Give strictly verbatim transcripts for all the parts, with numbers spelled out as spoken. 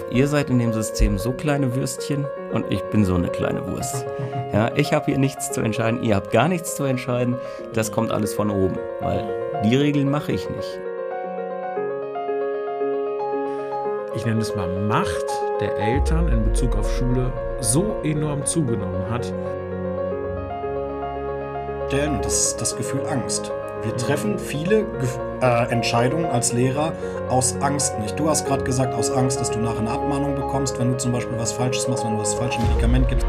ihr seid in dem System so kleine Würstchen und ich bin so eine kleine Wurst. Ja, ich habe hier nichts zu entscheiden, ihr habt gar nichts zu entscheiden. Das kommt alles von oben, weil die Regeln mache ich nicht. Ich nenne es mal Macht der Eltern in Bezug auf Schule so enorm zugenommen hat. Denn das ist das Gefühl Angst. Wir treffen viele Ge- äh, Entscheidungen als Lehrer aus Angst nicht. Du hast gerade gesagt, aus Angst, dass du nachher eine Abmahnung bekommst, wenn du zum Beispiel was Falsches machst, wenn du das falsche Medikament gibst.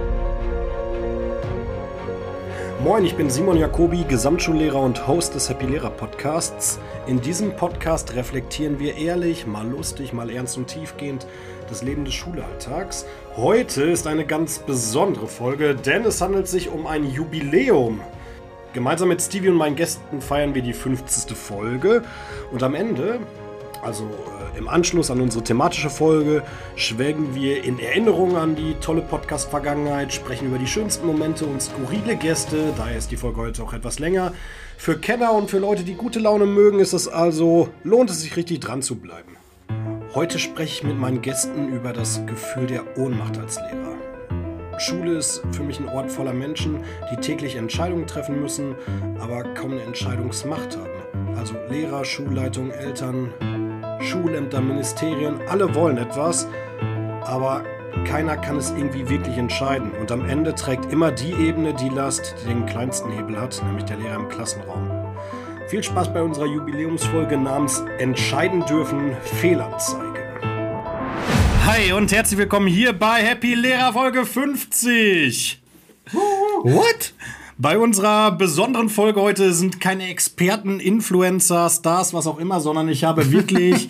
Moin, ich bin Simon Jacobi, Gesamtschullehrer und Host des Happy Lehrer Podcasts. In diesem Podcast reflektieren wir ehrlich, mal lustig, mal ernst und tiefgehend das Leben des Schulalltags. Heute ist eine ganz besondere Folge, denn es handelt sich um ein Jubiläum. Gemeinsam mit Stevie und meinen Gästen feiern wir die fünfzigste Folge und am Ende, also äh, im Anschluss an unsere thematische Folge, schwelgen wir in Erinnerung an die tolle Podcast-Vergangenheit, sprechen über die schönsten Momente und skurrile Gäste, daher ist die Folge heute auch etwas länger. Für Kenner und für Leute, die gute Laune mögen, ist es also, lohnt es sich richtig dran zu bleiben. Heute spreche ich mit meinen Gästen über das Gefühl der Ohnmacht als Lehrer. Schule ist für mich ein Ort voller Menschen, die täglich Entscheidungen treffen müssen, aber kaum eine Entscheidungsmacht haben. Also Lehrer, Schulleitung, Eltern, Schulämter, Ministerien, alle wollen etwas, aber keiner kann es irgendwie wirklich entscheiden. Und am Ende trägt immer die Ebene die Last, die den kleinsten Hebel hat, nämlich der Lehrer im Klassenraum. Viel Spaß bei unserer Jubiläumsfolge namens Entscheiden dürfen, Fehlanzeige. Hi und herzlich willkommen hier bei Happy Lehrer Folge fünfzig. What? Bei unserer besonderen Folge heute sind keine Experten, Influencer, Stars, was auch immer, sondern ich habe wirklich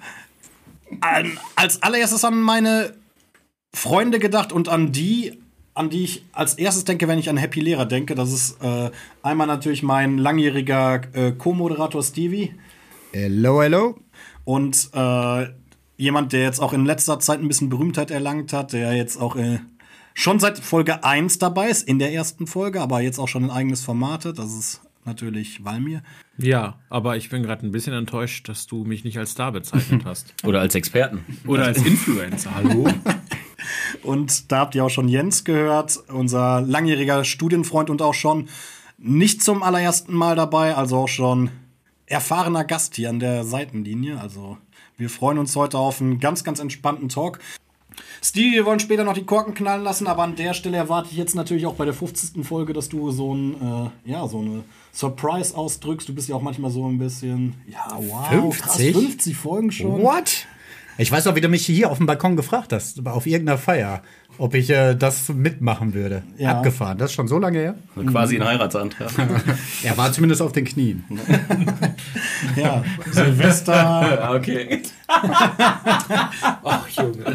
an, als allererstes an meine Freunde gedacht und an die, an die ich als erstes denke, wenn ich an Happy Lehrer denke. Das ist äh, einmal natürlich mein langjähriger äh, Co-Moderator Stevie. Hello, hello. Und äh, jemand, der jetzt auch in letzter Zeit ein bisschen Berühmtheit erlangt hat, der jetzt auch äh, schon seit Folge eins dabei ist, in der ersten Folge, aber jetzt auch schon ein eigenes Format hat. Das ist natürlich Walmir. Ja, aber ich bin gerade ein bisschen enttäuscht, dass du mich nicht als Star bezeichnet hast. Oder als Experten. Oder als Influencer, hallo? Und da habt ihr auch schon Jens gehört, unser langjähriger Studienfreund und auch schon nicht zum allerersten Mal dabei, also auch schon erfahrener Gast hier an der Seitenlinie. Also wir freuen uns heute auf einen ganz, ganz entspannten Talk. Steve, wir wollen später noch die Korken knallen lassen, aber an der Stelle erwarte ich jetzt natürlich auch bei der fünfzigsten Folge, dass du so ein, äh, ja, so eine Surprise ausdrückst. Du bist ja auch manchmal so ein bisschen, ja, wow, fünfzig? krass, fünfzig Folgen schon. What? Ich weiß auch, wie du mich hier auf dem Balkon gefragt hast, auf irgendeiner Feier, ob ich äh, das mitmachen würde. Ja. Abgefahren, das ist schon so lange her. Also quasi ein Heiratsantrag. Er war zumindest auf den Knien. Ja, Silvester. Okay. Ach, Junge.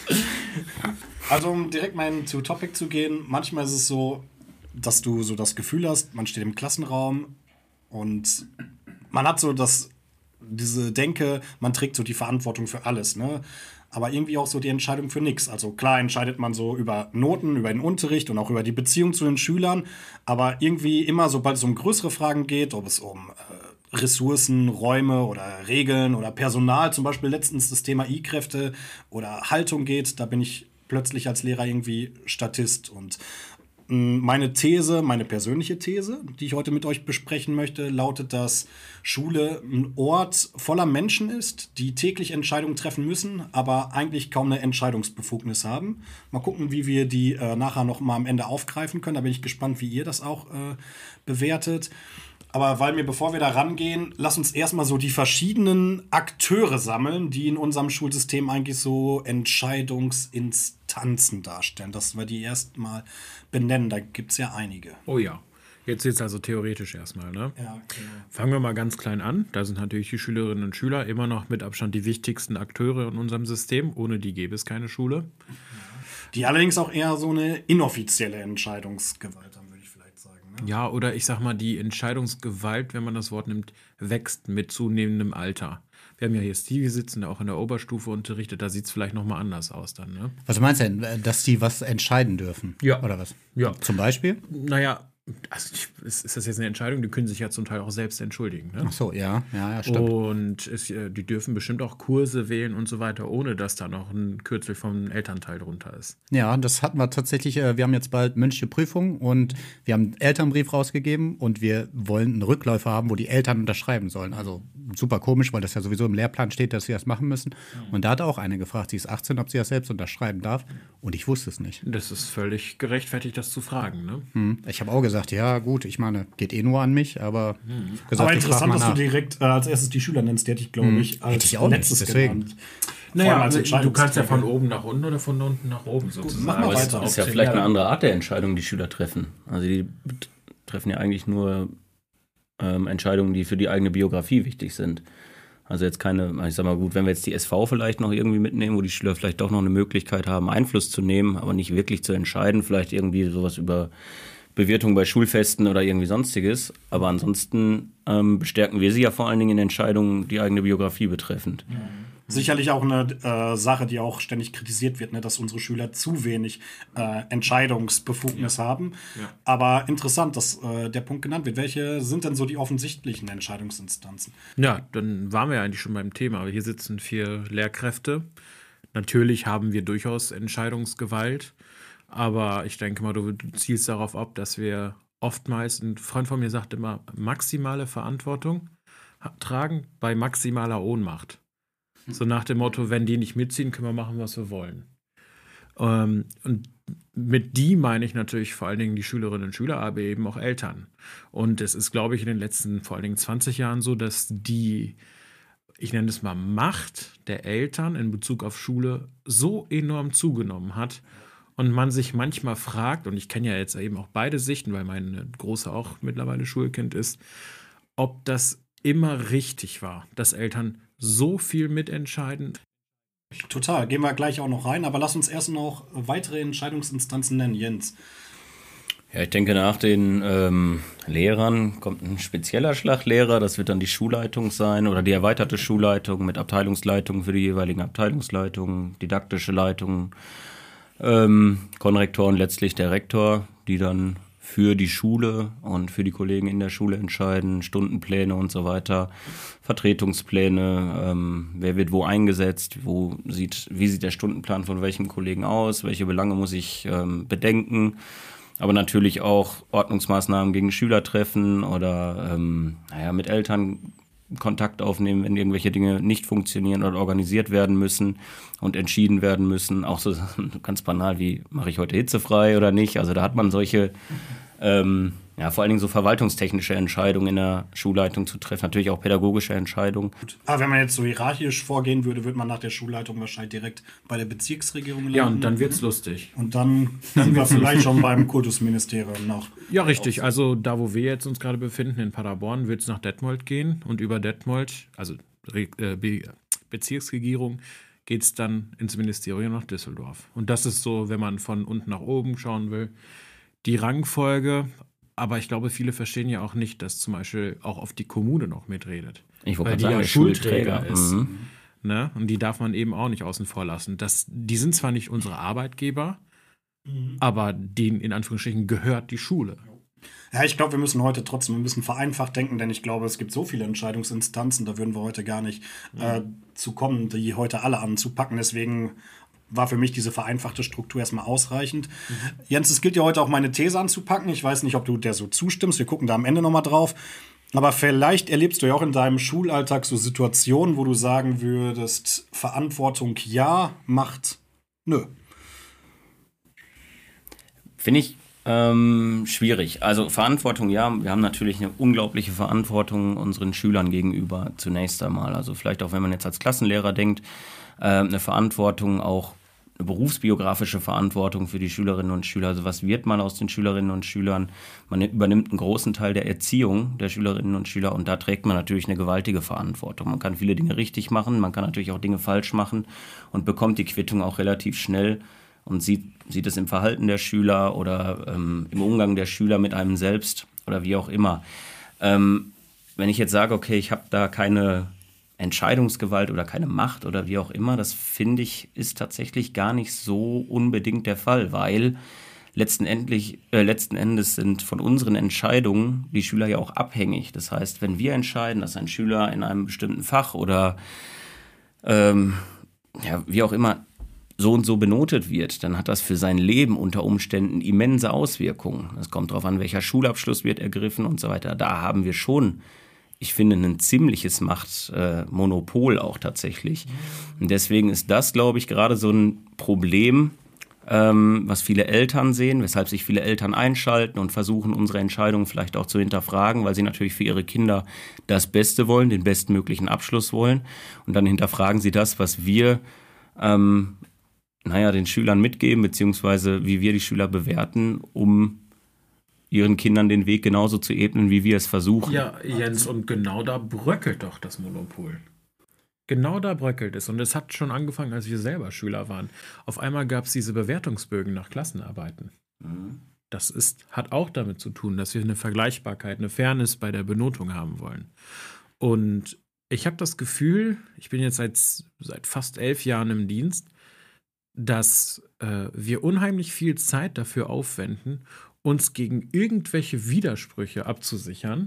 Also um direkt mal in zu Topic zu gehen, manchmal ist es so, dass du so das Gefühl hast, man steht im Klassenraum und man hat so das, diese Denke, man trägt so die Verantwortung für alles, ne? Aber irgendwie auch so die Entscheidung für nichts. Also klar entscheidet man so über Noten, über den Unterricht und auch über die Beziehung zu den Schülern, aber irgendwie immer, sobald es um größere Fragen geht, ob es um äh, Ressourcen, Räume oder Regeln oder Personal, zum Beispiel letztens das Thema I-Kräfte oder Haltung geht, da bin ich plötzlich als Lehrer irgendwie Statist. Und mh, meine These, meine persönliche These, die ich heute mit euch besprechen möchte, lautet, dass Schule ein Ort voller Menschen ist, die täglich Entscheidungen treffen müssen, aber eigentlich kaum eine Entscheidungsbefugnis haben. Mal gucken, wie wir die äh, nachher noch mal am Ende aufgreifen können. Da bin ich gespannt, wie ihr das auch äh, bewertet. Aber weil mir, bevor wir da rangehen, lass uns erstmal so die verschiedenen Akteure sammeln, die in unserem Schulsystem eigentlich so Entscheidungsinstanzen darstellen. Dass wir die erstmal benennen. Da gibt es ja einige. Oh ja. Jetzt jetzt also theoretisch erstmal, ne? Ja, genau. Fangen wir mal ganz klein an. Da sind natürlich die Schülerinnen und Schüler immer noch mit Abstand die wichtigsten Akteure in unserem System. Ohne die gäbe es keine Schule. Die allerdings auch eher so eine inoffizielle Entscheidungsgewalt haben, würde ich vielleicht sagen. Ne? Ja, oder ich sag mal, die Entscheidungsgewalt, wenn man das Wort nimmt, wächst mit zunehmendem Alter. Wir haben ja hier Stevie sitzen, der auch in der Oberstufe unterrichtet. Da sieht es vielleicht noch mal anders aus dann, ne? Was meinst du denn, dass die was entscheiden dürfen? Ja. Oder was? Ja. Zum Beispiel? Naja, Also ich, ist, ist das jetzt eine Entscheidung? Die können sich ja zum Teil auch selbst entschuldigen. Ne? Ach so, ja, ja, ja, stimmt. Und es, äh, die dürfen bestimmt auch Kurse wählen und so weiter, ohne dass da noch ein Kürzel vom Elternteil drunter ist. Ja, das hatten wir tatsächlich. äh, Wir haben jetzt bald mündliche Prüfung und wir haben einen Elternbrief rausgegeben und wir wollen einen Rückläufer haben, wo die Eltern unterschreiben sollen. Also super komisch, weil das ja sowieso im Lehrplan steht, dass sie das machen müssen. Und da hat auch eine gefragt, sie ist achtzehn, ob sie das selbst unterschreiben darf. Und ich wusste es nicht. Das ist völlig gerechtfertigt, das zu fragen. Ne? Hm. Ich habe auch gesagt, ja gut, ich meine, geht eh nur an mich, aber Hm. gesagt, Aber ich frag interessant, mal dass du nach. direkt äh, als erstes die Schüler nennst. Die hätte ich, glaube ich, als Hätte ich auch nicht, letztes deswegen. genannt. Vor Naja, allem als du kannst ja Entscheidungsträger. von oben nach unten oder von unten nach oben sozusagen. mach mal Aber es weiter. ist ja vielleicht eine andere Art der Entscheidung, die Schüler treffen. Also die bet- treffen ja eigentlich nur ähm, Entscheidungen, die für die eigene Biografie wichtig sind. Also jetzt keine, ich sag mal gut, wenn wir jetzt die S V vielleicht noch irgendwie mitnehmen, wo die Schüler vielleicht doch noch eine Möglichkeit haben, Einfluss zu nehmen, aber nicht wirklich zu entscheiden, vielleicht irgendwie sowas über Bewirtung bei Schulfesten oder irgendwie sonstiges. Aber ansonsten ähm, bestärken wir sie ja vor allen Dingen in Entscheidungen, die eigene Biografie betreffend. Sicherlich auch eine äh, Sache, die auch ständig kritisiert wird, ne, dass unsere Schüler zu wenig äh, Entscheidungsbefugnis haben. Ja. Aber interessant, dass äh, der Punkt genannt wird. Welche sind denn so die offensichtlichen Entscheidungsinstanzen? Ja, dann waren wir ja eigentlich schon beim Thema. Aber hier sitzen vier Lehrkräfte. Natürlich haben wir durchaus Entscheidungsgewalt. Aber ich denke mal, du zielst darauf ab, dass wir oftmals, ein Freund von mir sagt immer, maximale Verantwortung ha- tragen bei maximaler Ohnmacht. So nach dem Motto, wenn die nicht mitziehen, können wir machen, was wir wollen. Ähm, und mit die meine ich natürlich vor allen Dingen die Schülerinnen und Schüler, aber eben auch Eltern. Und es ist, glaube ich, in den letzten vor allen Dingen zwanzig Jahren so, dass die, ich nenne es mal, Macht der Eltern in Bezug auf Schule so enorm zugenommen hat. Und man sich manchmal fragt, und ich kenne ja jetzt eben auch beide Sichten, weil mein Großer auch mittlerweile Schulkind ist, ob das immer richtig war, dass Eltern so viel mitentscheiden. Total, gehen wir gleich auch noch rein. Aber lass uns erst noch weitere Entscheidungsinstanzen nennen. Jens. Ja, ich denke, nach den ähm, Lehrern kommt ein spezieller Schlagtlehrer. Das wird dann die Schulleitung sein oder die erweiterte Schulleitung mit Abteilungsleitung für die jeweiligen Abteilungsleitungen, didaktische Leitungen, ähm, Konrektor und letztlich der Rektor, die dann für die Schule und für die Kollegen in der Schule entscheiden, Stundenpläne und so weiter, Vertretungspläne, ähm, wer wird wo eingesetzt, wo sieht, wie sieht der Stundenplan von welchem Kollegen aus, welche Belange muss ich ähm, bedenken, aber natürlich auch Ordnungsmaßnahmen gegen Schüler treffen oder ähm, naja, mit Eltern Kontakt aufnehmen, wenn irgendwelche Dinge nicht funktionieren oder organisiert werden müssen und entschieden werden müssen. Auch so ganz banal wie, mache ich heute hitzefrei oder nicht? Also da hat man solche, ähm, ja, vor allen Dingen so verwaltungstechnische Entscheidungen in der Schulleitung zu treffen. Natürlich auch pädagogische Entscheidungen. Aber wenn man jetzt so hierarchisch vorgehen würde, würde man nach der Schulleitung wahrscheinlich direkt bei der Bezirksregierung landen. Ja, und dann wird's lustig. Und dann sind wir vielleicht schon beim Kultusministerium noch. Ja, richtig. Also da, wo wir jetzt uns gerade befinden, in Paderborn, wird es nach Detmold gehen. Und über Detmold, also Re äh, Be Bezirksregierung, geht es dann ins Ministerium nach Düsseldorf. Und das ist so, wenn man von unten nach oben schauen will, die Rangfolge. Aber ich glaube, viele verstehen ja auch nicht, dass zum Beispiel auch auf die Kommune noch mitredet. Ich wollte Weil die sagen, ja der Schulträger Schulträger ist. Mhm. Ne? Und die darf man eben auch nicht außen vor lassen. Das, die sind zwar nicht unsere Arbeitgeber, aber denen in Anführungsstrichen gehört die Schule. Ja, ich glaube, wir müssen heute trotzdem ein bisschen vereinfacht denken, denn ich glaube, es gibt so viele Entscheidungsinstanzen, da würden wir heute gar nicht äh, zu kommen, die heute alle anzupacken. Deswegen war für mich diese vereinfachte Struktur erstmal ausreichend. Mhm. Jens, es gilt ja heute auch meine These anzupacken. Ich weiß nicht, ob du der so zustimmst. Wir gucken da am Ende nochmal drauf. Aber vielleicht erlebst du ja auch in deinem Schulalltag so Situationen, wo du sagen würdest, Verantwortung ja, Macht nö. Finde ich ähm, schwierig. Also Verantwortung, ja, wir haben natürlich eine unglaubliche Verantwortung unseren Schülern gegenüber zunächst einmal. Also vielleicht auch, wenn man jetzt als Klassenlehrer denkt, äh, eine Verantwortung, auch eine berufsbiografische Verantwortung für die Schülerinnen und Schüler. Also was wird man aus den Schülerinnen und Schülern? Man übernimmt einen großen Teil der Erziehung der Schülerinnen und Schüler und da trägt man natürlich eine gewaltige Verantwortung. Man kann viele Dinge richtig machen, man kann natürlich auch Dinge falsch machen und bekommt die Quittung auch relativ schnell und sieht, sieht es im Verhalten der Schüler oder ähm, im Umgang der Schüler mit einem selbst oder wie auch immer. Ähm, wenn ich jetzt sage, okay, ich habe da keine Entscheidungsgewalt oder keine Macht oder wie auch immer, das finde ich, ist tatsächlich gar nicht so unbedingt der Fall, weil letzten, endlich, äh, letzten Endes sind von unseren Entscheidungen die Schüler ja auch abhängig. Das heißt, wenn wir entscheiden, dass ein Schüler in einem bestimmten Fach oder ähm, ja, wie auch immer so und so benotet wird, dann hat das für sein Leben unter Umständen immense Auswirkungen. Es kommt darauf an, welcher Schulabschluss wird ergriffen und so weiter. Da haben wir schon, ich finde, ein ziemliches Machtmonopol auch tatsächlich. Und deswegen ist das, glaube ich, gerade so ein Problem, ähm, was viele Eltern sehen, weshalb sich viele Eltern einschalten und versuchen, unsere Entscheidungen vielleicht auch zu hinterfragen, weil sie natürlich für ihre Kinder das Beste wollen, den bestmöglichen Abschluss wollen. Und dann hinterfragen sie das, was wir ähm, naja, den Schülern mitgeben, beziehungsweise wie wir die Schüler bewerten, um ihren Kindern den Weg genauso zu ebnen, wie wir es versuchen. Ja, Jens, und genau da bröckelt doch das Monopol. Genau da bröckelt es. Und es hat schon angefangen, als wir selber Schüler waren. Auf einmal gab es diese Bewertungsbögen nach Klassenarbeiten. Mhm. Das ist, hat auch damit zu tun, dass wir eine Vergleichbarkeit, eine Fairness bei der Benotung haben wollen. Und ich habe das Gefühl, ich bin jetzt seit, seit fast elf Jahren im Dienst, dass äh, wir unheimlich viel Zeit dafür aufwenden, uns gegen irgendwelche Widersprüche abzusichern.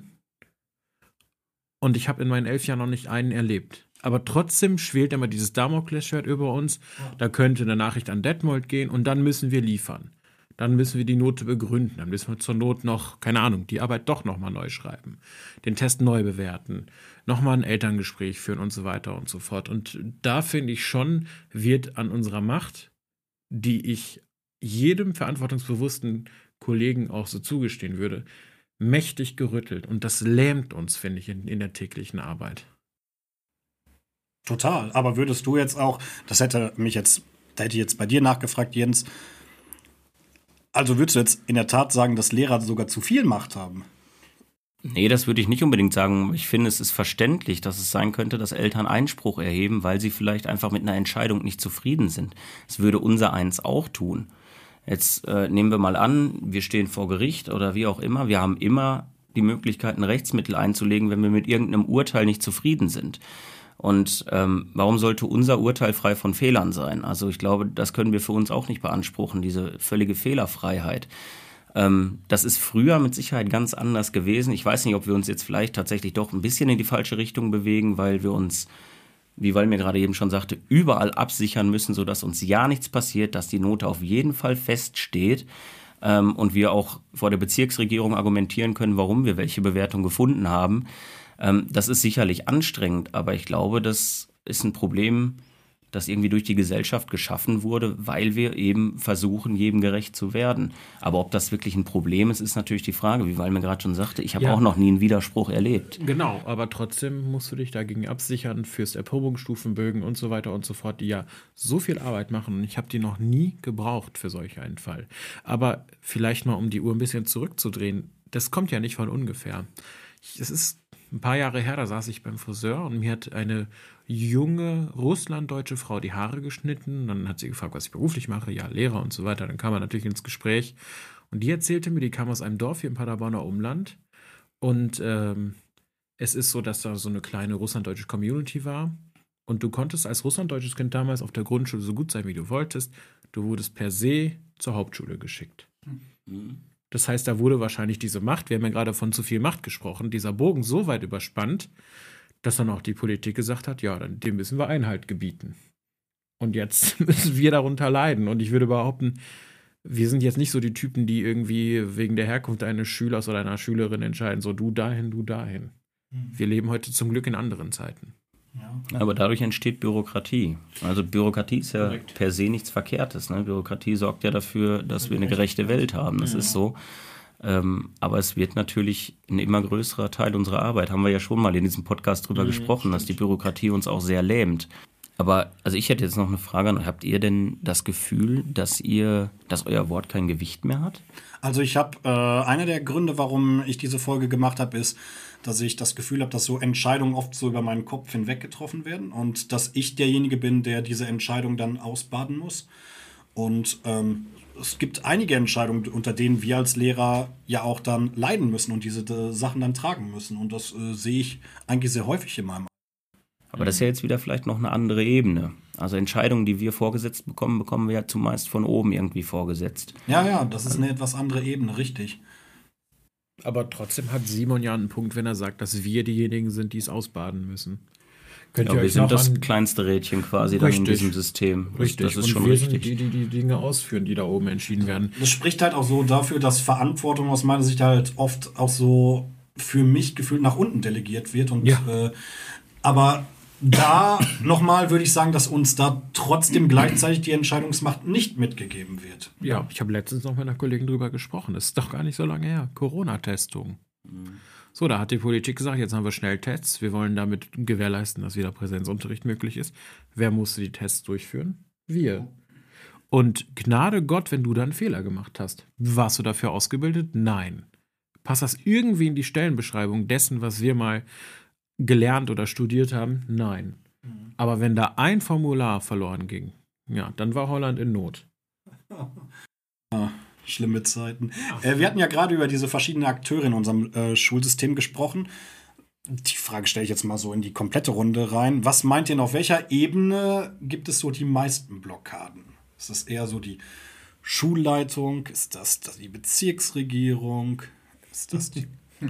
Und ich habe in meinen elf Jahren noch nicht einen erlebt. Aber trotzdem schwelt immer dieses Damoklesschwert über uns. Da könnte eine Nachricht an Detmold gehen und dann müssen wir liefern. Dann müssen wir die Note begründen. Dann müssen wir zur Not noch, keine Ahnung, die Arbeit doch nochmal neu schreiben. Den Test neu bewerten. Nochmal ein Elterngespräch führen und so weiter und so fort. Und da finde ich schon, wird an unserer Macht, die ich jedem verantwortungsbewussten Kollegen auch so zugestehen würde, mächtig gerüttelt. Und das lähmt uns, finde ich, in, in der täglichen Arbeit. Total. Aber würdest du jetzt auch, das hätte mich jetzt, da hätte ich jetzt bei dir nachgefragt, Jens, also würdest du jetzt in der Tat sagen, dass Lehrer sogar zu viel Macht haben? Nee, das würde ich nicht unbedingt sagen. Ich finde, es ist verständlich, dass es sein könnte, dass Eltern Einspruch erheben, weil sie vielleicht einfach mit einer Entscheidung nicht zufrieden sind. Das würde unser eins auch tun. Jetzt äh, nehmen wir mal an, wir stehen vor Gericht oder wie auch immer. Wir haben immer die Möglichkeit, ein Rechtsmittel einzulegen, wenn wir mit irgendeinem Urteil nicht zufrieden sind. Und ähm, warum sollte unser Urteil frei von Fehlern sein? Also ich glaube, das können wir für uns auch nicht beanspruchen, diese völlige Fehlerfreiheit. Ähm, das ist früher mit Sicherheit ganz anders gewesen. Ich weiß nicht, ob wir uns jetzt vielleicht tatsächlich doch ein bisschen in die falsche Richtung bewegen, weil wir uns, wie Wal mir gerade eben schon sagte, überall absichern müssen, sodass uns ja nichts passiert, dass die Note auf jeden Fall feststeht ähm, und wir auch vor der Bezirksregierung argumentieren können, warum wir welche Bewertung gefunden haben. Ähm, das ist sicherlich anstrengend, aber ich glaube, das ist ein Problem, das irgendwie durch die Gesellschaft geschaffen wurde, weil wir eben versuchen, jedem gerecht zu werden. Aber ob das wirklich ein Problem ist, ist natürlich die Frage, wie Wal mir gerade schon sagte. Ich habe ja auch noch nie einen Widerspruch erlebt. Genau, aber trotzdem musst du dich dagegen absichern, fürs Erprobungsstufenbögen und so weiter und so fort, die ja so viel Arbeit machen. Und ich habe die noch nie gebraucht für solch einen Fall. Aber vielleicht mal, um die Uhr ein bisschen zurückzudrehen, das kommt ja nicht von ungefähr. Es ist ein paar Jahre her, da saß ich beim Friseur und mir hat eine junge russlanddeutsche Frau die Haare geschnitten. Dann hat sie gefragt, was ich beruflich mache. Ja, Lehrer und so weiter. Dann kam man natürlich ins Gespräch. Und die erzählte mir, die kam aus einem Dorf hier im Paderborner Umland. Und ähm, es ist so, dass da so eine kleine russlanddeutsche Community war. Und du konntest als russlanddeutsches Kind damals auf der Grundschule so gut sein, wie du wolltest. Du wurdest per se zur Hauptschule geschickt. Mhm. Das heißt, da wurde wahrscheinlich diese Macht, wir haben ja gerade von zu viel Macht gesprochen, dieser Bogen so weit überspannt, dass dann auch die Politik gesagt hat, ja, dann dem müssen wir Einhalt gebieten. Und jetzt müssen wir darunter leiden. Und ich würde behaupten, wir sind jetzt nicht so die Typen, die irgendwie wegen der Herkunft eines Schülers oder einer Schülerin entscheiden, so du dahin, du dahin. Mhm. Wir leben heute zum Glück in anderen Zeiten. Ja. Aber dadurch entsteht Bürokratie. Also Bürokratie ist ja Korrekt. Per se nichts Verkehrtes. Ne? Bürokratie sorgt ja dafür, dass wir eine gerechte Welt haben. Das ja. ist so. Ähm, aber es wird natürlich ein immer größerer Teil unserer Arbeit. Haben wir ja schon mal in diesem Podcast drüber mhm, gesprochen, stimmt. dass die Bürokratie uns auch sehr lähmt. Aber also ich hätte jetzt noch eine Frage an euch. Habt ihr denn das Gefühl, dass ihr, dass euer Wort kein Gewicht mehr hat? Also ich habe, äh, einer der Gründe, warum ich diese Folge gemacht habe, ist, dass ich das Gefühl habe, dass so Entscheidungen oft so über meinen Kopf hinweg getroffen werden und dass ich derjenige bin, der diese Entscheidung dann ausbaden muss. Und ähm, es gibt einige Entscheidungen, unter denen wir als Lehrer ja auch dann leiden müssen und diese äh, Sachen dann tragen müssen. Und das äh, sehe ich eigentlich sehr häufig in meinem. Aber das ist ja jetzt wieder vielleicht noch eine andere Ebene. Also Entscheidungen, die wir vorgesetzt bekommen, bekommen wir ja zumeist von oben irgendwie vorgesetzt. Ja, ja, das ist eine etwas andere Ebene, richtig. Aber trotzdem hat Simon ja einen Punkt, wenn er sagt, dass wir diejenigen sind, die es ausbaden müssen. Könnt Ja, ihr wir euch sind noch das an- kleinste Rädchen quasi dann in Richtig. diesem System. Das, Richtig, das ist und schon wir richtig. sind die, die die Dinge ausführen, die da oben entschieden werden. Das spricht halt auch so dafür, dass Verantwortung aus meiner Sicht halt oft auch so für mich gefühlt nach unten delegiert wird. Und, Ja. äh, aber da nochmal würde ich sagen, dass uns da trotzdem gleichzeitig die Entscheidungsmacht nicht mitgegeben wird. Ja, ich habe letztens noch mit einer Kollegin drüber gesprochen. Das ist doch gar nicht so lange her. Corona-Testung. So, da hat die Politik gesagt, jetzt haben wir Schnelltests. Wir wollen damit gewährleisten, dass wieder Präsenzunterricht möglich ist. Wer musste die Tests durchführen? Wir. Und Gnade Gott, wenn du da einen Fehler gemacht hast. Warst du dafür ausgebildet? Nein. Passt das irgendwie in die Stellenbeschreibung dessen, was wir mal gelernt oder studiert haben? Nein. Aber wenn da ein Formular verloren ging, ja, dann war Holland in Not. Schlimme Zeiten. Äh, wir hatten ja gerade über diese verschiedenen Akteure in unserem äh, Schulsystem gesprochen. Die Frage stelle ich jetzt mal so in die komplette Runde rein. Was meint ihr, auf welcher Ebene gibt es so die meisten Blockaden? Ist das eher so die Schulleitung? Ist das, das die Bezirksregierung? Ist das die...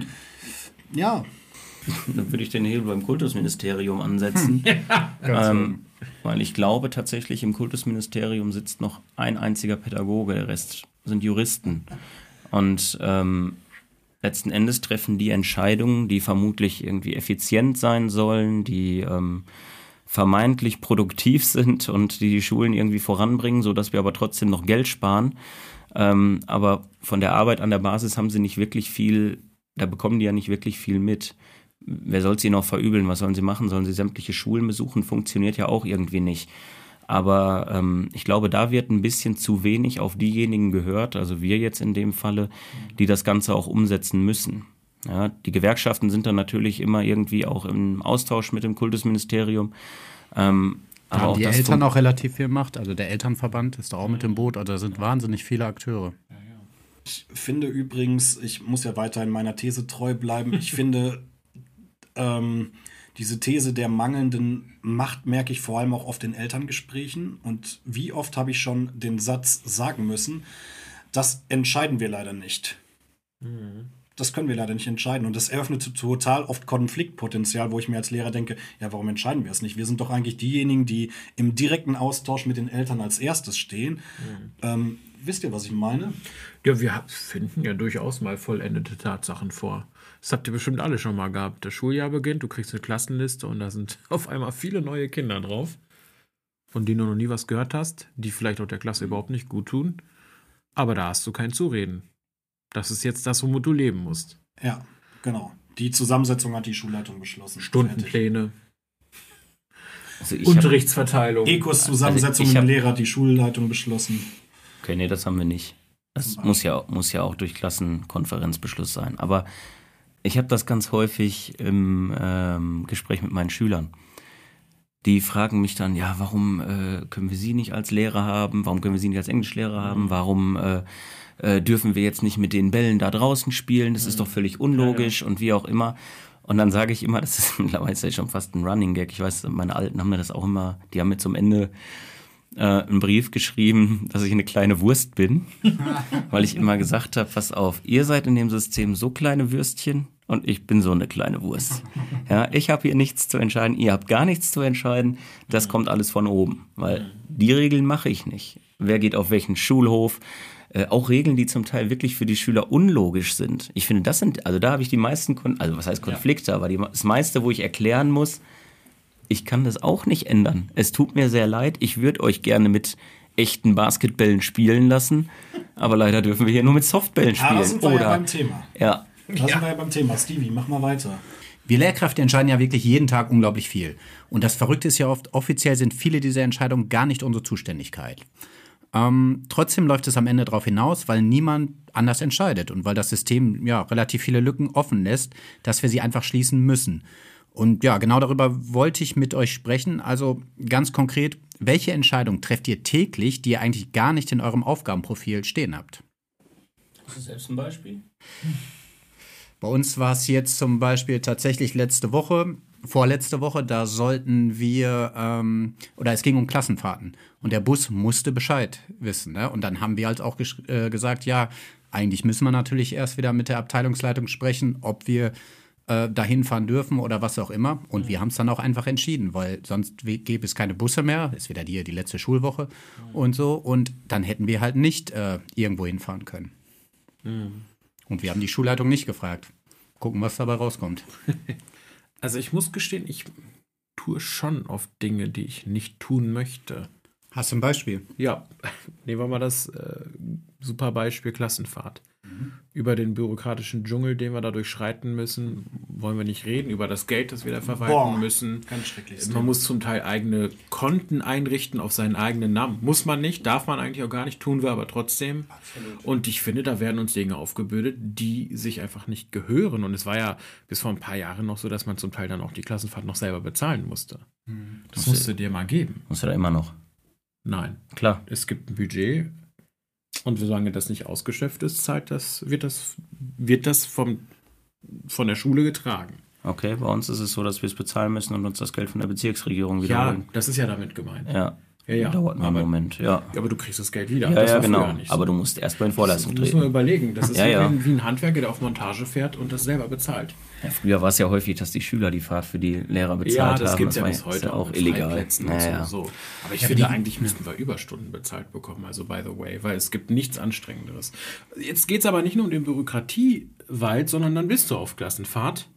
Ja. Dann würde ich den Hebel beim Kultusministerium ansetzen. ähm, weil ich glaube tatsächlich, im Kultusministerium sitzt noch ein einziger Pädagoge, der Rest sind Juristen. Und ähm, letzten Endes treffen die Entscheidungen, die vermutlich irgendwie effizient sein sollen, die ähm, vermeintlich produktiv sind und die die Schulen irgendwie voranbringen, sodass wir aber trotzdem noch Geld sparen. Ähm, aber von der Arbeit an der Basis haben sie nicht wirklich viel, da bekommen die ja nicht wirklich viel mit. Wer soll es ihnen auch verübeln? Was sollen sie machen? Sollen sie sämtliche Schulen besuchen? Funktioniert ja auch irgendwie nicht. Aber ähm, ich glaube, da wird ein bisschen zu wenig auf diejenigen gehört, also wir jetzt in dem Falle, die das Ganze auch umsetzen müssen. Ja, die Gewerkschaften sind dann natürlich immer irgendwie auch im Austausch mit dem Kultusministerium. Ähm, Da aber haben auch die das Eltern fun- auch relativ viel Macht. Also der Elternverband ist da auch mit im Boot. Also da sind wahnsinnig viele Akteure. Ich finde übrigens, ich muss ja weiterhin meiner These treu bleiben, ich finde, ähm, diese These der mangelnden Macht merke ich vor allem auch oft in Elterngesprächen. Und wie oft habe ich schon den Satz sagen müssen, das entscheiden wir leider nicht. Das können wir leider nicht entscheiden. Und das eröffnet total oft Konfliktpotenzial, wo ich mir als Lehrer denke, ja, warum entscheiden wir es nicht? Wir sind doch eigentlich diejenigen, die im direkten Austausch mit den Eltern als erstes stehen. Ähm, wisst ihr, was ich meine? Ja, wir hab- finden ja durchaus mal vollendete Tatsachen vor. Das habt ihr bestimmt alle schon mal gehabt. Das Schuljahr beginnt, du kriegst eine Klassenliste und da sind auf einmal viele neue Kinder drauf, von denen du noch nie was gehört hast, die vielleicht auch der Klasse überhaupt nicht gut tun. Aber da hast du kein Zureden. Das ist jetzt das, womit du leben musst. Ja, genau. Die Zusammensetzung hat die Schulleitung beschlossen. Fertig. Stundenpläne, also ich hab, Unterrichtsverteilung. Ekos Zusammensetzung Also ich hab- mit dem Lehrer hat die Schulleitung beschlossen. Okay, nee, das haben wir nicht. Das muss ja, muss ja auch durch Klassenkonferenzbeschluss sein. Aber ich habe das ganz häufig im ähm, Gespräch mit meinen Schülern. Die fragen mich dann, ja, warum äh, können wir Sie nicht als Lehrer haben? Warum können wir Sie nicht als Englischlehrer haben? Warum äh, äh, dürfen wir jetzt nicht mit den Bällen da draußen spielen? Das ist doch völlig unlogisch und wie auch immer. Und dann sage ich immer, das ist mittlerweile schon fast ein Running Gag. Ich weiß, meine Alten haben mir das auch immer, die haben mir zum Ende äh, einen Brief geschrieben, dass ich eine kleine Wurst bin, weil ich immer gesagt habe, pass auf, ihr seid in dem System so kleine Würstchen und ich bin so eine kleine Wurst. Ja, ich habe hier nichts zu entscheiden, ihr habt gar nichts zu entscheiden, das kommt alles von oben, weil die Regeln mache ich nicht. Wer geht auf welchen Schulhof? Äh, auch Regeln, die zum Teil wirklich für die Schüler unlogisch sind. Ich finde, das sind, also da habe ich die meisten, Kon- also was heißt Konflikte, aber die, das meiste, wo ich erklären muss, ich kann das auch nicht ändern. Es tut mir sehr leid, ich würde euch gerne mit echten Basketballen spielen lassen, aber leider dürfen wir hier nur mit Softballen spielen. Ah, da sind wir Oder, ja beim Thema. ja, Da sind wir ja beim Thema. Stevie, mach mal weiter. Wir Lehrkräfte entscheiden ja wirklich jeden Tag unglaublich viel. Und das Verrückte ist ja oft, offiziell sind viele dieser Entscheidungen gar nicht unsere Zuständigkeit. Ähm, trotzdem läuft es am Ende darauf hinaus, weil niemand anders entscheidet und weil das System ja relativ viele Lücken offen lässt, dass wir sie einfach schließen müssen. Und ja, genau darüber wollte ich mit euch sprechen. Also ganz konkret, welche Entscheidung trefft ihr täglich, die ihr eigentlich gar nicht in eurem Aufgabenprofil stehen habt? das ist selbst ein Beispiel. Bei uns war es jetzt zum Beispiel tatsächlich letzte Woche, vorletzte Woche, da sollten wir, ähm, oder es ging um Klassenfahrten. Und der Bus musste Bescheid wissen. Ne? Und dann haben wir halt auch gesch- äh, gesagt, ja, eigentlich müssen wir natürlich erst wieder mit der Abteilungsleitung sprechen, ob wir äh, dahin fahren dürfen oder was auch immer. Und mhm. wir haben es dann auch einfach entschieden, weil sonst we- gäbe es keine Busse mehr. Ist wieder die, die letzte Schulwoche mhm. und so. Und dann hätten wir halt nicht äh, irgendwo hinfahren können. Mhm. Und wir haben die Schulleitung nicht gefragt. Gucken, was dabei rauskommt. Also ich muss gestehen, ich tue schon oft Dinge, die ich nicht tun möchte. Hast du ein Beispiel? Ja, nehmen wir mal das äh, super Beispiel Klassenfahrt. Mhm. Über den bürokratischen Dschungel, den wir da durchschreiten müssen, wollen wir nicht reden. Über das Geld, das wir da verwalten Boah, müssen. Ganz schrecklich. Man muss zum Teil eigene Konten einrichten auf seinen eigenen Namen. Muss man nicht, darf man eigentlich auch gar nicht, tun wir aber trotzdem. Absolut. Und ich finde, da werden uns Dinge aufgebürdet, die sich einfach nicht gehören. Und es war ja bis vor ein paar Jahren noch so, dass man zum Teil dann auch die Klassenfahrt noch selber bezahlen musste. Mhm. Das musst du dir mal geben. Musst du da immer noch? Nein. Klar. Es gibt ein Budget und solange das nicht ausgeschöpft ist, zahlt das, wird das, wird das vom, von der Schule getragen. Okay, bei uns ist es so, dass wir es bezahlen müssen und uns das Geld von der Bezirksregierung wiederholen. Ja, das ist ja damit gemeint. Ja. Ja, ja. Dauert einen aber, Moment, ja. Aber du kriegst das Geld wieder. Ja, das ja, war genau. Nicht so. Aber du musst erst mal in Vorleistung das treten. muss man überlegen. Das ist ja, wie, ja. Ein, wie ein Handwerker, der auf Montage fährt und das selber bezahlt. Ja, früher war es ja häufig, dass die Schüler die Fahrt für die Lehrer bezahlt haben. haben. Ja, das gibt es ja war bis heute ja auch mit illegal. Freiplätzen Ja, und ja. so. Aber ich ja, finde, die, eigentlich müssten wir Überstunden bezahlt bekommen, also by the way, weil es gibt nichts Anstrengenderes. Jetzt geht es aber nicht nur um den Bürokratiewald, sondern dann bist du auf Klassenfahrt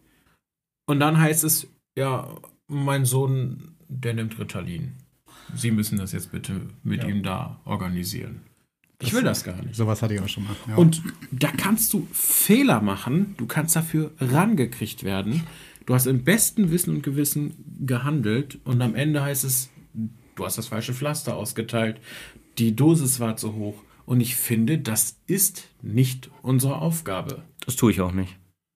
und dann heißt es, ja, mein Sohn, der nimmt Ritalin. Sie müssen das jetzt bitte mit ja. ihm da organisieren. Ich will das gar nicht. Sowas hatte ich auch schon mal. Ja. Und da kannst du Fehler machen, du kannst dafür rangekriegt werden. Du hast im besten Wissen und Gewissen gehandelt und am Ende heißt es, du hast das falsche Pflaster ausgeteilt, die Dosis war zu hoch. Und ich finde, das ist nicht unsere Aufgabe. Das tue ich auch nicht.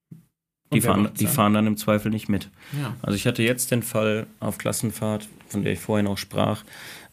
Die fahren, die fahren dann im Zweifel nicht mit. Ja. Also ich hatte jetzt den Fall auf Klassenfahrt, von der ich vorhin auch sprach.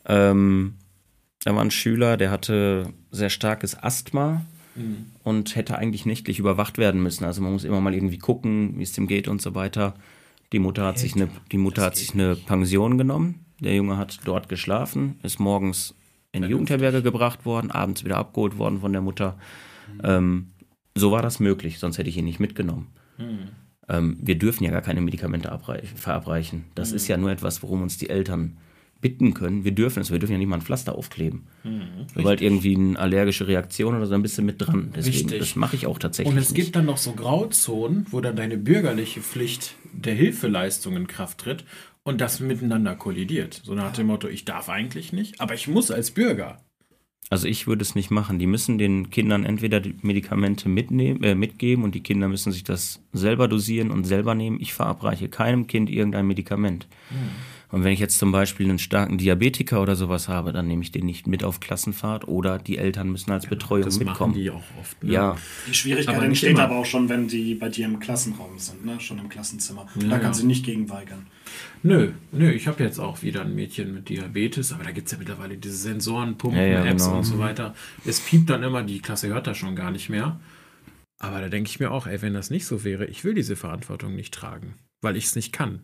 Ähm, da war ein Schüler, der hatte sehr starkes Asthma mhm. und hätte eigentlich nächtlich überwacht werden müssen. Also man muss immer mal irgendwie gucken, wie es dem geht und so weiter. Die Mutter hat, sich eine, die Mutter hat sich eine Pension genommen. Der Junge hat dort geschlafen, ist morgens in die Jugendherberge gebracht worden, abends wieder abgeholt worden von der Mutter. Mhm. Ähm, so war das möglich, sonst hätte ich ihn nicht mitgenommen. Mhm. Ähm, wir dürfen ja gar keine Medikamente abreich- verabreichen. Das mhm. ist ja nur etwas, worum uns die Eltern bitten können. Wir dürfen es, wir dürfen ja nicht mal ein Pflaster aufkleben. Mhm. Sobald irgendwie eine allergische Reaktion oder so, dann bist du mit dran. Deswegen, Richtig. Das mache ich auch tatsächlich. Und es nicht. gibt dann noch so Grauzonen, wo dann deine bürgerliche Pflicht der Hilfeleistung in Kraft tritt und das miteinander kollidiert. So nach dem Motto, ich darf eigentlich nicht, aber ich muss als Bürger. Also ich würde es nicht machen. Die müssen den Kindern entweder die Medikamente mitnehmen, äh, mitgeben und die Kinder müssen sich das selber dosieren und selber nehmen. Ich verabreiche keinem Kind irgendein Medikament. Mhm. Und wenn ich jetzt zum Beispiel einen starken Diabetiker oder sowas habe, dann nehme ich den nicht mit auf Klassenfahrt oder die Eltern müssen als Betreuung das mitkommen. Das machen die auch oft. Ne? Ja. Die Schwierigkeit aber entsteht immer. aber auch schon, wenn die bei dir im Klassenraum sind, ne? Schon im Klassenzimmer. Ja, da kann ja. sie nicht gegen weigern. Nö, nö, ich habe jetzt auch wieder ein Mädchen mit Diabetes, aber da gibt es ja mittlerweile diese Sensoren, Pumpen, Ja, ja, Apps genau. und so weiter. Es piept dann immer, die Klasse hört das schon gar nicht mehr. Aber da denke ich mir auch, ey, wenn das nicht so wäre, ich will diese Verantwortung nicht tragen, weil ich es nicht kann.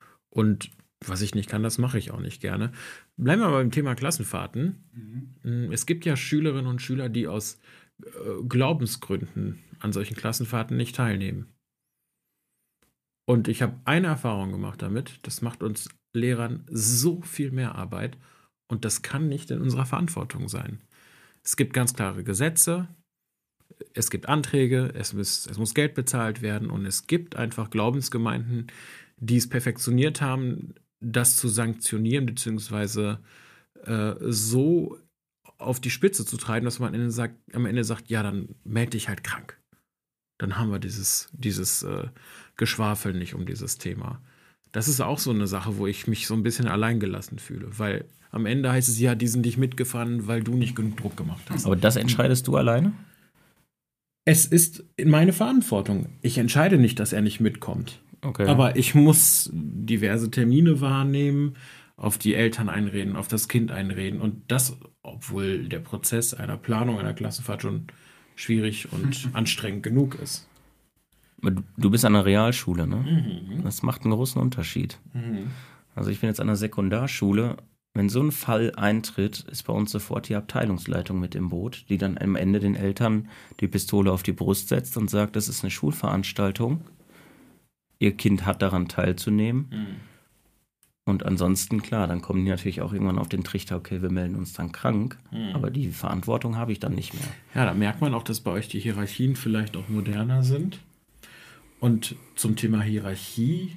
Und was ich nicht kann, das mache ich auch nicht gerne. Bleiben wir mal beim Thema Klassenfahrten. Mhm. Es gibt ja Schülerinnen und Schüler, die aus äh, Glaubensgründen an solchen Klassenfahrten nicht teilnehmen. Und ich habe eine Erfahrung gemacht damit, das macht uns Lehrern so viel mehr Arbeit und das kann nicht in unserer Verantwortung sein. Es gibt ganz klare Gesetze, es gibt Anträge, es muss, es muss Geld bezahlt werden und es gibt einfach Glaubensgemeinden, die es perfektioniert haben, das zu sanktionieren, beziehungsweise äh, so auf die Spitze zu treiben, dass man am Ende sagt, am Ende sagt, ja, dann melde dich halt krank. Dann haben wir dieses, dieses äh, Geschwafel nicht um dieses Thema. Das ist auch so eine Sache, wo ich mich so ein bisschen alleingelassen fühle, weil am Ende heißt es, ja, die sind nicht mitgefahren, weil du nicht genug Druck gemacht hast. Aber das entscheidest du alleine? Es ist meine Verantwortung. Ich entscheide nicht, dass er nicht mitkommt. Okay. Aber ich muss diverse Termine wahrnehmen, auf die Eltern einreden, auf das Kind einreden. Und das, obwohl der Prozess einer Planung einer Klassenfahrt schon schwierig und anstrengend genug ist. Du, du bist an einer Realschule, ne? Mhm. Das macht einen großen Unterschied. Mhm. Also ich bin jetzt an einer Sekundarschule. Wenn so ein Fall eintritt, ist bei uns sofort die Abteilungsleitung mit im Boot, die dann am Ende den Eltern die Pistole auf die Brust setzt und sagt, das ist eine Schulveranstaltung. Ihr Kind hat daran teilzunehmen. Mhm. Und ansonsten, klar, dann kommen die natürlich auch irgendwann auf den Trichter, okay, wir melden uns dann krank. Mhm. Aber die Verantwortung habe ich dann nicht mehr. Ja, da merkt man auch, dass bei euch die Hierarchien vielleicht auch moderner sind. Und zum Thema Hierarchie,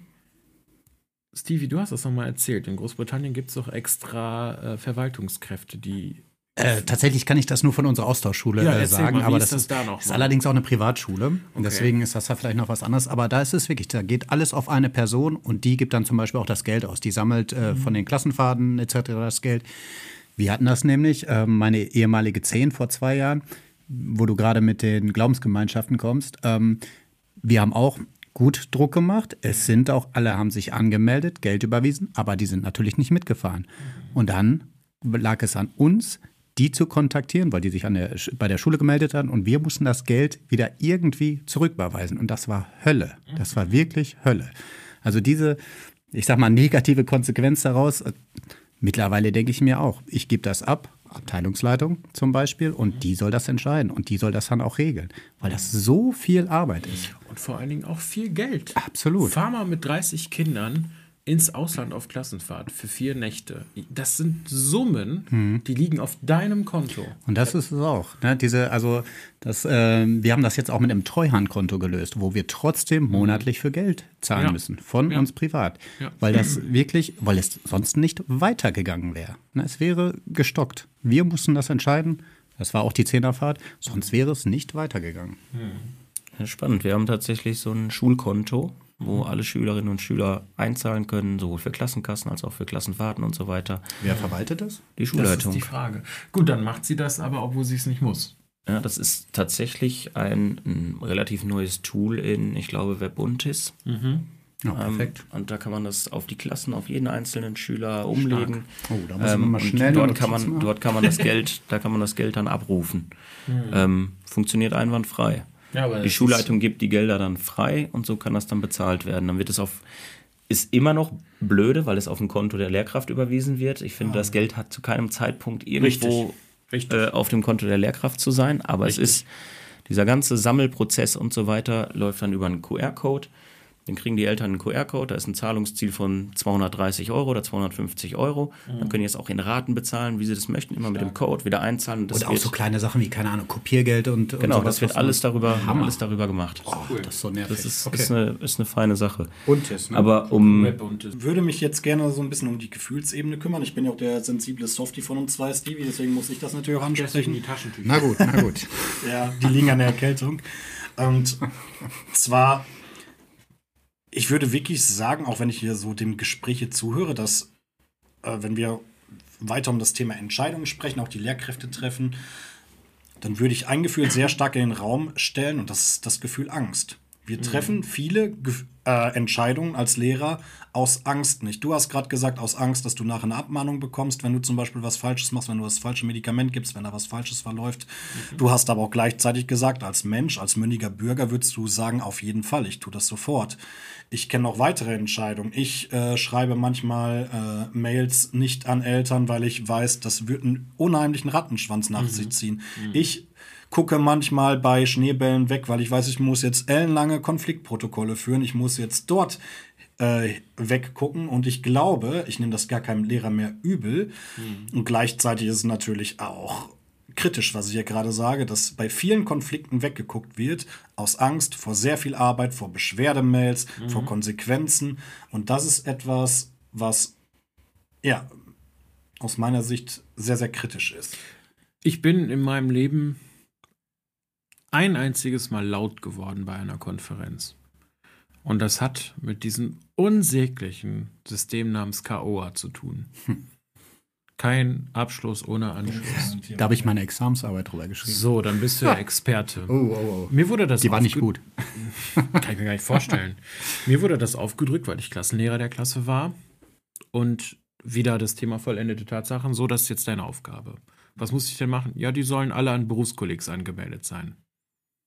Stevie, du hast das nochmal erzählt. In Großbritannien gibt es doch extra äh, Verwaltungskräfte, die. Äh, tatsächlich kann ich das nur von unserer Austauschschule Ja, äh, erzähl sagen, mal, wie aber ist das das ist, da noch ist mal? allerdings auch eine Privatschule. Und Okay. deswegen ist das da vielleicht noch was anderes. Aber da ist es wirklich, da geht alles auf eine Person und die gibt dann zum Beispiel auch das Geld aus. Die sammelt äh, von den Klassenfahrten et cetera das Geld. Wir hatten das nämlich, äh, meine ehemalige zehn vor zwei Jahren, wo du gerade mit den Glaubensgemeinschaften kommst. Ähm, wir haben auch gut Druck gemacht. Es sind auch, alle haben sich angemeldet, Geld überwiesen, aber die sind natürlich nicht mitgefahren. Und dann lag es an uns, die zu kontaktieren, weil die sich an der, bei der Schule gemeldet haben und wir mussten das Geld wieder irgendwie zurücküberweisen. Und das war Hölle. Das war wirklich Hölle. Also diese, ich sag mal, negative Konsequenz daraus, äh, mittlerweile denke ich mir auch, ich gebe das ab, Abteilungsleitung zum Beispiel, und die soll das entscheiden und die soll das dann auch regeln, weil das so viel Arbeit ist. Und vor allen Dingen auch viel Geld. Absolut. Fahr mal mit dreißig Kindern ins Ausland auf Klassenfahrt für vier Nächte. Das sind Summen, die liegen auf deinem Konto. Und das ist es auch. Ne? Diese, also das, äh, wir haben das jetzt auch mit einem Treuhandkonto gelöst, wo wir trotzdem monatlich für Geld zahlen Ja. müssen, von Ja. uns privat. Ja. Weil das wirklich, weil es sonst nicht weitergegangen wäre. Ne? Es wäre gestockt. Wir mussten das entscheiden. Das war auch die Zehnerfahrt. Sonst wäre es nicht weitergegangen. Ja, spannend. Wir haben tatsächlich so ein Schulkonto, wo alle Schülerinnen und Schüler einzahlen können, sowohl für Klassenkassen als auch für Klassenfahrten und so weiter. Wer verwaltet das? Die Das Schulleitung. ist die Frage. Gut, dann macht sie das aber, obwohl sie es nicht muss. Ja, das ist tatsächlich ein, ein relativ neues Tool in, ich glaube, Webuntis. Ja, perfekt. Ähm, und da kann man das auf die Klassen, auf jeden einzelnen Schüler umlegen. Oh, da muss ich Ähm, mal und schnell dort eine kann Notiz man, machen. dort kann man das Geld, da kann man das Geld dann abrufen. Ähm, funktioniert einwandfrei. Ja, aber Die Schulleitung gibt die Gelder dann frei und so kann das dann bezahlt werden. Dann wird es auf, ist immer noch blöde, weil es auf ein Konto der Lehrkraft überwiesen wird. Ich finde, das Geld hat zu keinem Zeitpunkt irgendwo Richtig. äh, auf dem Konto der Lehrkraft zu sein, aber Richtig. es ist, dieser ganze Sammelprozess und so weiter läuft dann über einen Q R-Code. Dann kriegen die Eltern einen Q R-Code, da ist ein Zahlungsziel von zweihundertdreißig Euro oder zweihundertfünfzig Euro. Dann können die es auch in Raten bezahlen, wie sie das möchten, immer mit dem Code wieder einzahlen. Das Und auch wird, so kleine Sachen wie, keine Ahnung, Kopiergeld und, und genau, sowas, das wird was man- alles darüber, Hammer. alles darüber gemacht. Oh, das ist so nervig. Das ist, okay. ist, eine, ist eine feine Sache. Buntes, ne? Aber um, Web und das- Würde mich jetzt gerne so ein bisschen um die Gefühlsebene kümmern. Ich bin ja auch der sensible Softie von uns zwei, Stevie, deswegen muss ich das natürlich auch ansprechen. die Taschentücher. Na gut, na gut. Ja, die liegen an der Erkältung. Und zwar, ich würde wirklich sagen, auch wenn ich hier so dem Gespräch hier zuhöre, dass äh, wenn wir weiter um das Thema Entscheidungen sprechen, auch die Lehrkräfte treffen, dann würde ich ein Gefühl sehr stark in den Raum stellen und das ist das Gefühl Angst. Wir treffen viele Ge- äh, Entscheidungen als Lehrer aus Angst nicht. Du hast gerade gesagt, aus Angst, dass du nachher eine Abmahnung bekommst, wenn du zum Beispiel was Falsches machst, wenn du das falsche Medikament gibst, wenn da was Falsches verläuft. Du hast aber auch gleichzeitig gesagt, als Mensch, als mündiger Bürger würdest du sagen, auf jeden Fall, ich tue das sofort. Ich kenne noch weitere Entscheidungen. Ich äh, schreibe manchmal äh, Mails nicht an Eltern, weil ich weiß, das wird einen unheimlichen Rattenschwanz nach sich ziehen. Ich gucke manchmal bei Schneebällen weg, weil ich weiß, ich muss jetzt ellenlange Konfliktprotokolle führen. Ich muss jetzt dort äh, weggucken und ich glaube, ich nehme das gar keinem Lehrer mehr übel. Und gleichzeitig ist es natürlich auch kritisch, was ich hier gerade sage, dass bei vielen Konflikten weggeguckt wird, aus Angst vor sehr viel Arbeit, vor Beschwerdemails, vor Konsequenzen. Und das ist etwas, was ja aus meiner Sicht sehr, sehr kritisch ist. Ich bin in meinem Leben ein einziges Mal laut geworden bei einer Konferenz. Und das hat mit diesem unsäglichen System namens K O A zu tun. Kein Abschluss ohne Anschluss. Da habe ich meine Examensarbeit drüber geschrieben. So, dann bist du ja Experte. Oh, oh, oh. Mir wurde das Die war nicht aufge- gut. Kann ich mir gar nicht vorstellen. Mir wurde das aufgedrückt, weil ich Klassenlehrer der Klasse war. Und wieder das Thema vollendete Tatsachen. So, das ist jetzt deine Aufgabe. Was muss ich denn machen? Ja, die sollen alle an Berufskollegs angemeldet sein.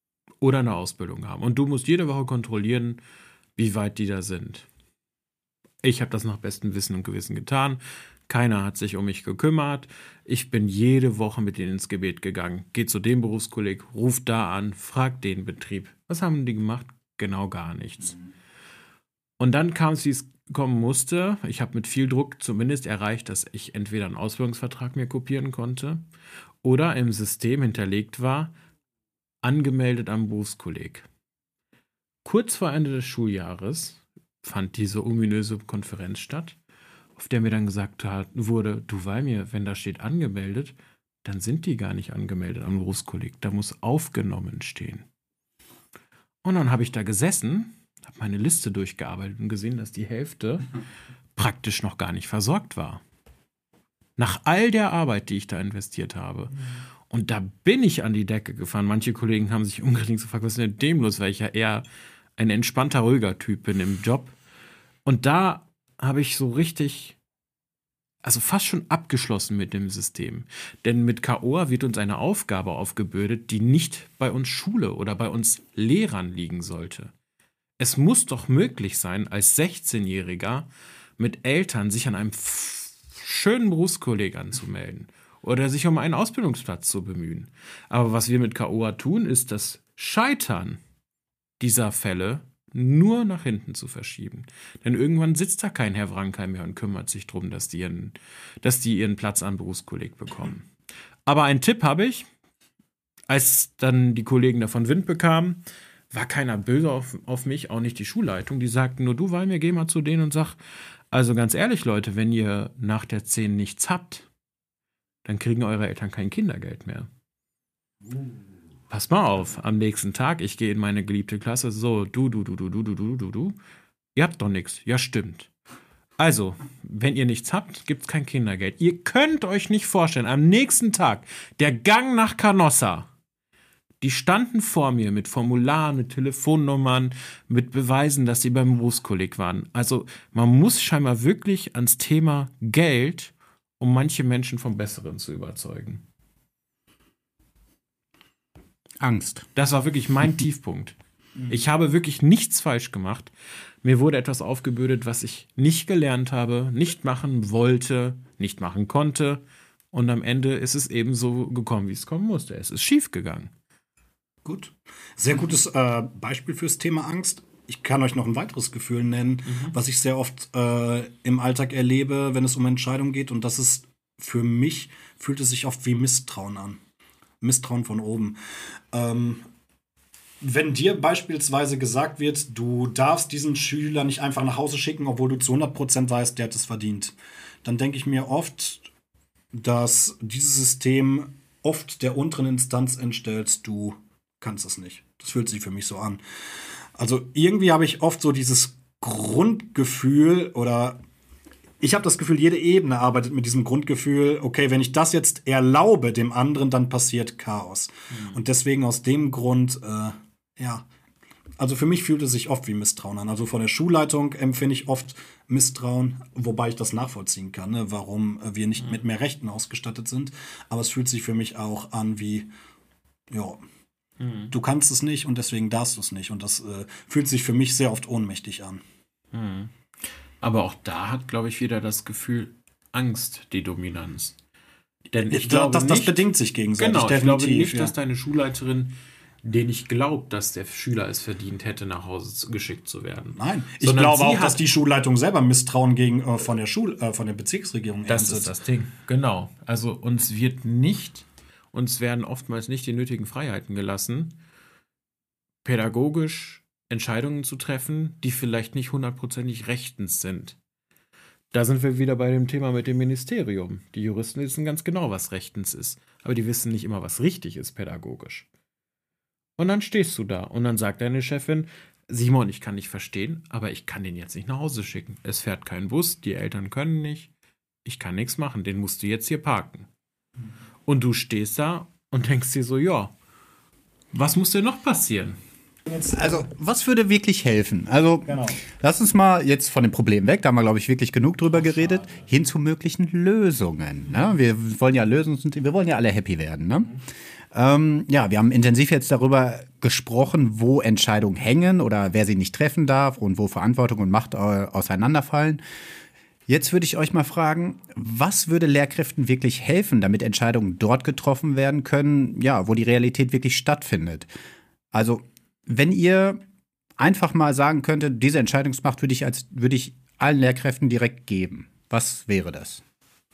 oder eine Ausbildung haben. Und du musst jede Woche kontrollieren, wie weit die da sind. Ich habe das nach bestem Wissen und Gewissen getan. Keiner hat sich um mich gekümmert. Ich bin jede Woche mit denen ins Gebet gegangen. Geht zu dem Berufskolleg, ruft da an, fragt den Betrieb. Was haben die gemacht? Genau gar nichts. Und dann kam es, wie es kommen musste. Ich habe mit viel Druck zumindest erreicht, dass ich entweder einen Ausbildungsvertrag mir kopieren konnte oder im System hinterlegt war, angemeldet am Berufskolleg. Kurz vor Ende des Schuljahres fand diese ominöse Konferenz statt, auf der mir dann gesagt hat, wurde, du Walmir, wenn da steht angemeldet, dann sind die gar nicht angemeldet am Berufskolleg. Da muss aufgenommen stehen. Und dann habe ich da gesessen, habe meine Liste durchgearbeitet und gesehen, dass die Hälfte praktisch noch gar nicht versorgt war. Nach all der Arbeit, die ich da investiert habe. Und da bin ich an die Decke gefahren. Manche Kollegen haben sich unbedingt gefragt, was ist denn mit dem los, weil ich ja eher ein entspannter, ruhiger Typ bin im Job. Und da habe ich so richtig, also fast schon abgeschlossen mit dem System. Denn mit K O A wird uns eine Aufgabe aufgebürdet, die nicht bei uns Schule oder bei uns Lehrern liegen sollte. Es muss doch möglich sein, als sechzehnjähriger mit Eltern sich an einem f- schönen Berufskolleg anzumelden oder sich um einen Ausbildungsplatz zu bemühen. Aber was wir mit K O A tun, ist das Scheitern dieser Fälle nur nach hinten zu verschieben. Denn irgendwann sitzt da kein Herr Wrankheim mehr und kümmert sich darum, dass die ihren, dass die ihren Platz am Berufskolleg bekommen. Aber einen Tipp habe ich. Als dann die Kollegen davon Wind bekamen, war keiner böse auf, auf mich, auch nicht die Schulleitung. Die sagten nur, du Walmir, geh mal zu denen und sag, also ganz ehrlich, Leute, wenn ihr nach der zehn nichts habt, dann kriegen eure Eltern kein Kindergeld mehr. Pass mal auf, am nächsten Tag, ich gehe in meine geliebte Klasse, so, du, du, du, du, du, du, du, du, du, ihr habt doch nichts. Ja, stimmt. Also, wenn ihr nichts habt, gibt's kein Kindergeld. Ihr könnt euch nicht vorstellen, am nächsten Tag, der Gang nach Canossa, die standen vor mir mit Formularen, mit Telefonnummern, mit Beweisen, dass sie beim Berufskolleg waren. Also, man muss scheinbar wirklich ans Thema Geld, um manche Menschen vom Besseren zu überzeugen. Angst. Das war wirklich mein Tiefpunkt. Ich habe wirklich nichts falsch gemacht. Mir wurde etwas aufgebürdet, was ich nicht gelernt habe, nicht machen wollte, nicht machen konnte. Und am Ende ist es eben so gekommen, wie es kommen musste. Es ist schief gegangen. Gut. Sehr gutes äh, Beispiel fürs Thema Angst. Ich kann euch noch ein weiteres Gefühl nennen, mhm. was ich sehr oft äh, im Alltag erlebe, wenn es um Entscheidungen geht. Und das ist für mich, fühlt es sich oft wie Misstrauen an. Misstrauen von oben. Ähm, wenn dir beispielsweise gesagt wird, du darfst diesen Schüler nicht einfach nach Hause schicken, obwohl du zu hundert Prozent weißt, der hat es verdient, dann denke ich mir oft, dass dieses System oft der unteren Instanz entstellt, du kannst es nicht. Das fühlt sich für mich so an. Also irgendwie habe ich oft so dieses Grundgefühl oder ich habe das Gefühl, jede Ebene arbeitet mit diesem Grundgefühl, okay, wenn ich das jetzt erlaube dem anderen, dann passiert Chaos. Mhm. Und deswegen aus dem Grund, äh, ja, also für mich fühlt es sich oft wie Misstrauen an. Also von der Schulleitung empfinde ich oft Misstrauen, wobei ich das nachvollziehen kann, ne, warum wir nicht mhm. mit mehr Rechten ausgestattet sind. Aber es fühlt sich für mich auch an wie, ja, mhm. du kannst es nicht und deswegen darfst du es nicht. Und das äh, fühlt sich für mich sehr oft ohnmächtig an. Mhm. Aber auch da hat, glaube ich, wieder das Gefühl Angst die Dominanz. Denn ich ja, glaube das, das nicht, bedingt sich gegenseitig. Genau, ich glaube nicht, ja. dass deine Schulleiterin den ich glaube, dass der Schüler es verdient hätte, nach Hause geschickt zu werden. Nein, ich Sondern glaube auch, dass die Schulleitung selber Misstrauen gegen äh, von der Schul äh, von der Bezirksregierung Das erntet. Ist das Ding, genau. Also uns wird nicht, uns werden oftmals nicht die nötigen Freiheiten gelassen, pädagogisch Entscheidungen zu treffen, die vielleicht nicht hundertprozentig rechtens sind. Da sind wir wieder bei dem Thema mit dem Ministerium. Die Juristen wissen ganz genau, was rechtens ist, aber die wissen nicht immer, was richtig ist pädagogisch. Und dann stehst du da und dann sagt deine Chefin, Simon, ich kann dich verstehen, aber ich kann den jetzt nicht nach Hause schicken. Es fährt kein Bus, die Eltern können nicht, ich kann nichts machen, den musst du jetzt hier parken. Und du stehst da und denkst dir so, ja, was muss denn noch passieren? Also, was würde wirklich helfen? Also, genau. Lass uns mal jetzt von dem Problem weg, da haben wir, glaube ich, wirklich genug drüber geredet, hin zu möglichen Lösungen. Ne? Wir wollen ja Lösungen, wir wollen ja alle happy werden. Ne? Ähm, ja, wir haben intensiv jetzt darüber gesprochen, wo Entscheidungen hängen oder wer sie nicht treffen darf und wo Verantwortung und Macht äh, auseinanderfallen. Jetzt würde ich euch mal fragen, was würde Lehrkräften wirklich helfen, damit Entscheidungen dort getroffen werden können, ja, wo die Realität wirklich stattfindet? Also, wenn ihr einfach mal sagen könntet, diese Entscheidungsmacht würde ich, als, würde ich allen Lehrkräften direkt geben, was wäre das?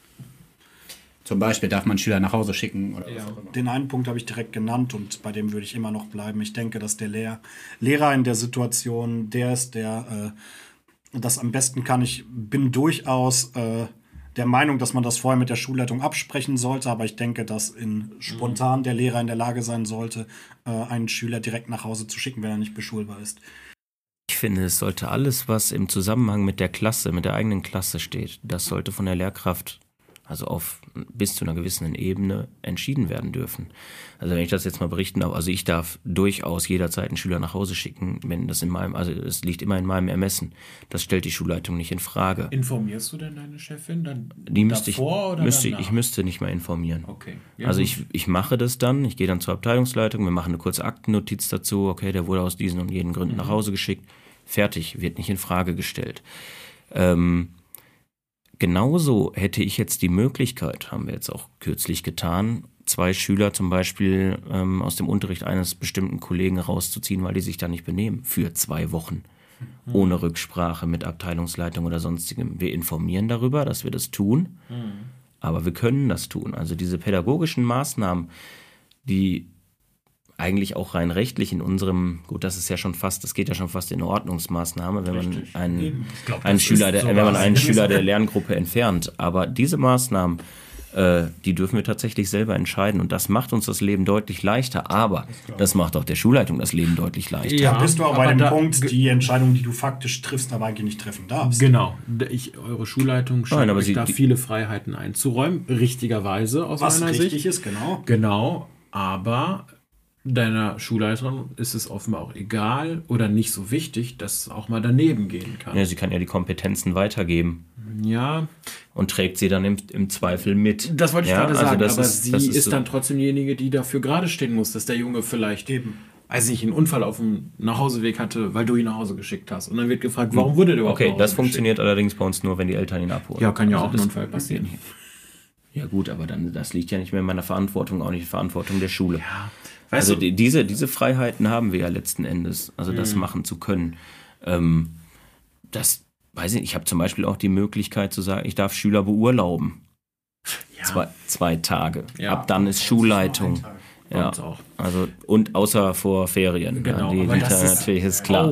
Zum Beispiel darf man Schüler nach Hause schicken oder Ja, was auch immer. den einen Punkt habe ich direkt genannt und bei dem würde ich immer noch bleiben. Ich denke, dass der Lehr- Lehrer in der Situation der ist, der äh, das am besten kann. Ich bin durchaus äh, der Meinung, dass man das vorher mit der Schulleitung absprechen sollte, aber ich denke, dass in spontan der Lehrer in der Lage sein sollte, äh, einen Schüler direkt nach Hause zu schicken, wenn er nicht beschulbar ist. Ich finde, es sollte alles, was im Zusammenhang mit der Klasse, mit der eigenen Klasse steht, das sollte von der Lehrkraft, also auf bis zu einer gewissen Ebene, entschieden werden dürfen. Also wenn ich das jetzt mal berichten darf, also ich darf durchaus jederzeit einen Schüler nach Hause schicken, wenn das in meinem, also es liegt immer in meinem Ermessen. Das stellt die Schulleitung nicht in Frage. Informierst du denn deine Chefin dann Die müsste ich, davor oder müsste, danach? ich müsste nicht mehr informieren. Okay. Ja, Also gut. ich, ich mache das dann, ich gehe dann zur Abteilungsleitung, wir machen eine kurze Aktennotiz dazu, okay, der wurde aus diesen und jenen Gründen nach Hause geschickt, fertig, wird nicht in Frage gestellt. Ähm, genauso hätte ich jetzt die Möglichkeit, haben wir jetzt auch kürzlich getan, zwei Schüler zum Beispiel ähm, aus dem Unterricht eines bestimmten Kollegen rauszuziehen, weil die sich da nicht benehmen, für zwei Wochen. Mhm. Ohne Rücksprache mit Abteilungsleitung oder sonstigem. Wir informieren darüber, dass wir das tun, mhm. aber wir können das tun. Also diese pädagogischen Maßnahmen, die eigentlich auch rein rechtlich in unserem, gut, das ist ja schon fast, das geht ja schon fast in eine Ordnungsmaßnahme, wenn man einen, glaub, einen Schüler, der, wenn man einen was. Schüler der Lerngruppe entfernt. Aber diese Maßnahmen, äh, die dürfen wir tatsächlich selber entscheiden und das macht uns das Leben deutlich leichter. Aber das, das macht auch der Schulleitung das Leben deutlich leichter. Ja, Ja, bist du aber bei aber dem da- Punkt, die Entscheidung, die du faktisch triffst, aber eigentlich nicht treffen darfst. Genau. Ich, eure Schulleitung scheint Nein, aber euch sie- da die- viele Freiheiten einzuräumen, richtigerweise aus Was meiner richtig Sicht. ist, genau. Genau, aber deiner Schulleiterin ist es offenbar auch egal oder nicht so wichtig, dass es auch mal daneben gehen kann. Ja, sie kann ja die Kompetenzen weitergeben Ja, und trägt sie dann im, im Zweifel mit. das wollte ich ja, gerade also sagen, das aber ist, sie das ist, ist so. dann trotzdem diejenige, die dafür gerade stehen muss, dass der Junge vielleicht Eben. weiß nicht, einen Unfall auf dem Nachhauseweg hatte, weil du ihn nach Hause geschickt hast. Und dann wird gefragt, warum wurde der überhaupt Okay, nach Hause das funktioniert allerdings bei uns nur, wenn die Eltern ihn abholen. geschickt? Ja, kann ja Also auch ein das- Unfall passieren. Ja gut, aber dann das liegt ja nicht mehr in meiner Verantwortung, auch nicht in der Verantwortung der Schule. Ja, weißt Also du, die, diese, diese Freiheiten haben wir ja letzten Endes, also das machen zu können. Ähm, das weiß ich nicht, ich habe zum Beispiel auch die Möglichkeit zu sagen, ich darf Schüler beurlauben. ja, Zwei, zwei Tage. Ja. Ab dann ist Schulleitung. bei Ja, uns auch. also und außer vor Ferien. Genau, ja, die, aber die das ist natürlich ist klar. auch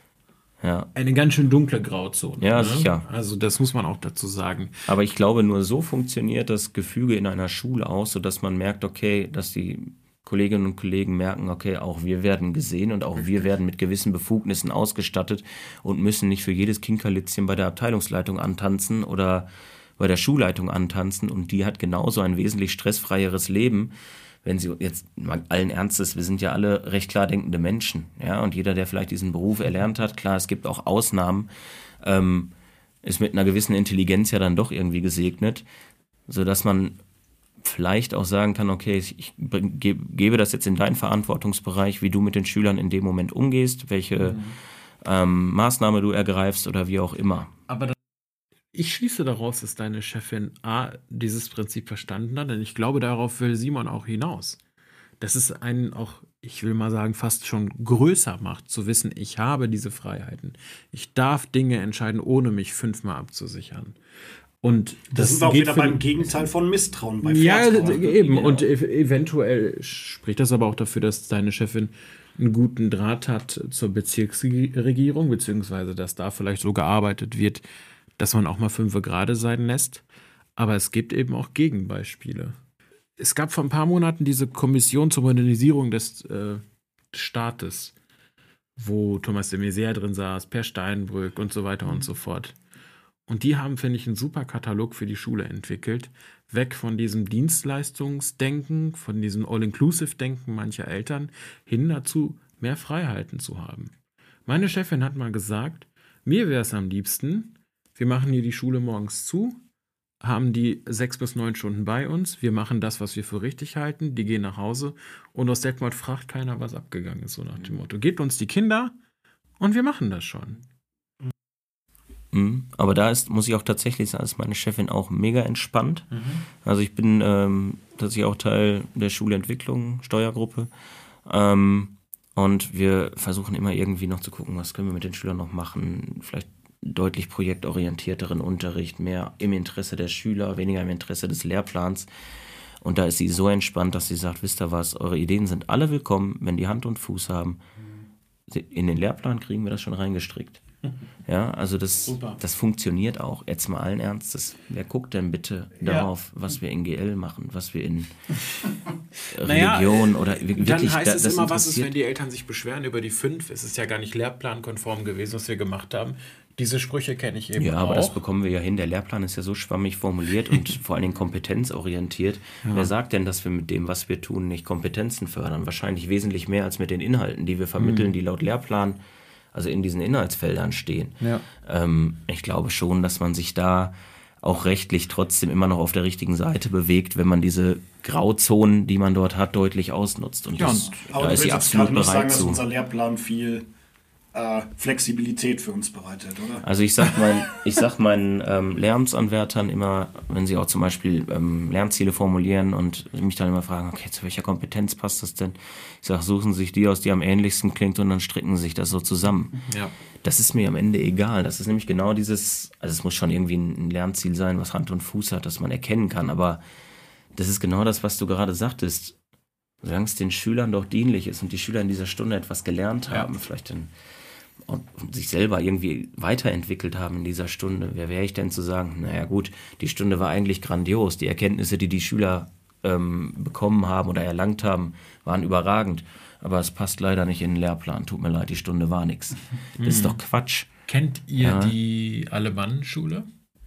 Ja. eine ganz schön dunkle Grauzone. Ja, ne? sicher. Also das muss man auch dazu sagen. Aber ich glaube, nur so funktioniert das Gefüge in einer Schule aus, sodass man merkt, okay, dass die Kolleginnen und Kollegen merken, okay, auch wir werden gesehen und auch wir werden mit gewissen Befugnissen ausgestattet und müssen nicht für jedes Kinkerlitzchen bei der Abteilungsleitung antanzen oder bei der Schulleitung antanzen und die hat genauso ein wesentlich stressfreieres Leben, wenn sie jetzt mal allen Ernstes, wir sind ja alle recht klar denkende Menschen, ja, und jeder, der vielleicht diesen Beruf erlernt hat, klar, es gibt auch Ausnahmen, ähm, ist mit einer gewissen Intelligenz ja dann doch irgendwie gesegnet, sodass man vielleicht auch sagen kann, okay, ich bring, ge, gebe das jetzt in deinen Verantwortungsbereich, wie du mit den Schülern in dem Moment umgehst, welche mhm. ähm, Maßnahme du ergreifst oder wie auch immer. Aber das, ich schließe daraus, dass deine Chefin A, dieses Prinzip verstanden hat, denn ich glaube, darauf will Simon auch hinaus. Dass es einen auch, ich will mal sagen, fast schon größer macht, zu wissen, ich habe diese Freiheiten. Ich darf Dinge entscheiden, ohne mich fünfmal abzusichern. Und Das, das ist auch geht wieder für- beim Gegenteil von Misstrauen. Bei Ja, Vertrauen. eben. Genau. Und ev- eventuell spricht das aber auch dafür, dass deine Chefin einen guten Draht hat zur Bezirksregierung, beziehungsweise dass da vielleicht so gearbeitet wird, dass man auch mal fünfe gerade sein lässt. Aber es gibt eben auch Gegenbeispiele. Es gab vor ein paar Monaten diese Kommission zur Modernisierung des äh, Staates, wo Thomas de Maizière drin saß, Per Steinbrück und so weiter und so fort. Und die haben, finde ich, einen super Katalog für die Schule entwickelt. Weg von diesem Dienstleistungsdenken, von diesem All-Inclusive-Denken mancher Eltern, hin dazu, mehr Freiheiten zu haben. Meine Chefin hat mal gesagt, mir wäre es am liebsten, wir machen hier die Schule morgens zu, haben die sechs bis neun Stunden bei uns. Wir machen das, was wir für richtig halten. Die gehen nach Hause. Und aus Detmold fragt keiner, was abgegangen ist, so nach dem Motto. Gebt uns die Kinder und wir machen das schon. Mhm. Aber da ist, muss ich auch tatsächlich sagen, ist meine Chefin auch mega entspannt. Mhm. Also ich bin ähm, tatsächlich auch Teil der Schulentwicklung, Steuergruppe. Ähm, und wir versuchen immer irgendwie noch zu gucken, was können wir mit den Schülern noch machen. Vielleicht deutlich projektorientierteren Unterricht, mehr im Interesse der Schüler, weniger im Interesse des Lehrplans. Und da ist sie so entspannt, dass sie sagt, wisst ihr was, eure Ideen sind alle willkommen, wenn die Hand und Fuß haben. In den Lehrplan kriegen wir das schon reingestrickt. Ja, also das, das funktioniert auch. Jetzt mal allen Ernstes. Wer guckt denn bitte darauf, ja. was wir in G L machen, was wir in Religion naja, oder wirklich... Dann heißt da, es immer, was ist, wenn die Eltern sich beschweren über die fünf? Es ist ja gar nicht lehrplankonform gewesen, was wir gemacht haben. Diese Sprüche kenne ich eben ja, auch. Ja, aber das bekommen wir ja hin. Der Lehrplan ist ja so schwammig formuliert und vor allen Dingen kompetenzorientiert. Ja. Wer sagt denn, dass wir mit dem, was wir tun, nicht Kompetenzen fördern? Wahrscheinlich wesentlich mehr als mit den Inhalten, die wir vermitteln, mhm. die laut Lehrplan, also in diesen Inhaltsfeldern stehen. Ja. Ähm, ich glaube schon, dass man sich da auch rechtlich trotzdem immer noch auf der richtigen Seite bewegt, wenn man diese Grauzonen, die man dort hat, deutlich ausnutzt. Und ja, das, und, da ist sie absolut bereit sagen, zu. Dass unser Lehrplan viel äh, Flexibilität für uns bereitet, oder? Also ich sag mein, ich sag meinen ähm, Lehramtsanwärtern immer, wenn sie auch zum Beispiel ähm, Lernziele formulieren und mich dann immer fragen, okay, zu welcher Kompetenz passt das denn? Ich sag, suchen Sie sich die aus, die am ähnlichsten klingt und dann stricken sie sich das so zusammen. Ja. Das ist mir am Ende egal. Das ist nämlich genau dieses, also es muss schon irgendwie ein Lernziel sein, was Hand und Fuß hat, das man erkennen kann, aber das ist genau das, was du gerade sagtest. Solange es den Schülern doch dienlich ist und die Schüler in dieser Stunde etwas gelernt haben, ja. vielleicht dann und, und sich selber irgendwie weiterentwickelt haben in dieser Stunde, wer wäre ich denn zu sagen, naja gut, die Stunde war eigentlich grandios, die Erkenntnisse, die die Schüler ähm, bekommen haben oder erlangt haben, waren überragend, aber es passt leider nicht in den Lehrplan, tut mir leid, die Stunde war nichts. Das mhm. ist doch Quatsch. Kennt ihr ja. die Alemann-Schule?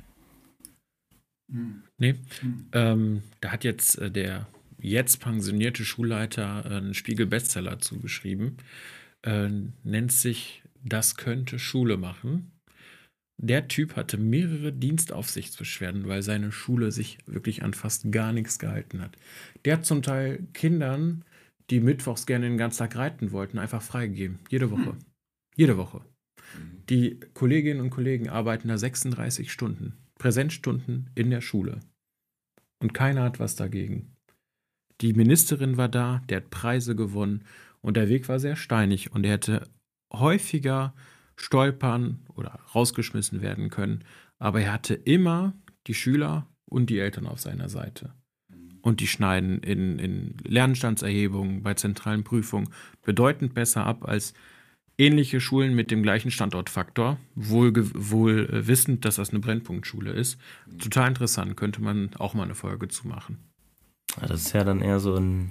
Mhm. Nee? Mhm. Ähm, da hat jetzt äh, der jetzt pensionierte Schulleiter äh, einen Spiegel-Bestseller zugeschrieben, äh, nennt sich Das könnte Schule machen. Der Typ hatte mehrere Dienstaufsichtsbeschwerden, weil seine Schule sich wirklich an fast gar nichts gehalten hat. Der hat zum Teil Kindern, die mittwochs gerne den ganzen Tag reiten wollten, einfach freigegeben. Jede Woche. Hm. Jede Woche. Die Kolleginnen und Kollegen arbeiten da sechsunddreißig Stunden. Präsenzstunden in der Schule. Und keiner hat was dagegen. Die Ministerin war da, der hat Preise gewonnen und der Weg war sehr steinig und er hätte häufiger stolpern oder rausgeschmissen werden können, aber er hatte immer die Schüler und die Eltern auf seiner Seite. Und die schneiden in, in Lernstandserhebungen, bei zentralen Prüfungen bedeutend besser ab als ähnliche Schulen mit dem gleichen Standortfaktor, wohl, wohl wissend, dass das eine Brennpunktschule ist. Total interessant, könnte man auch mal eine Folge zu machen. Das ist ja dann eher so ein,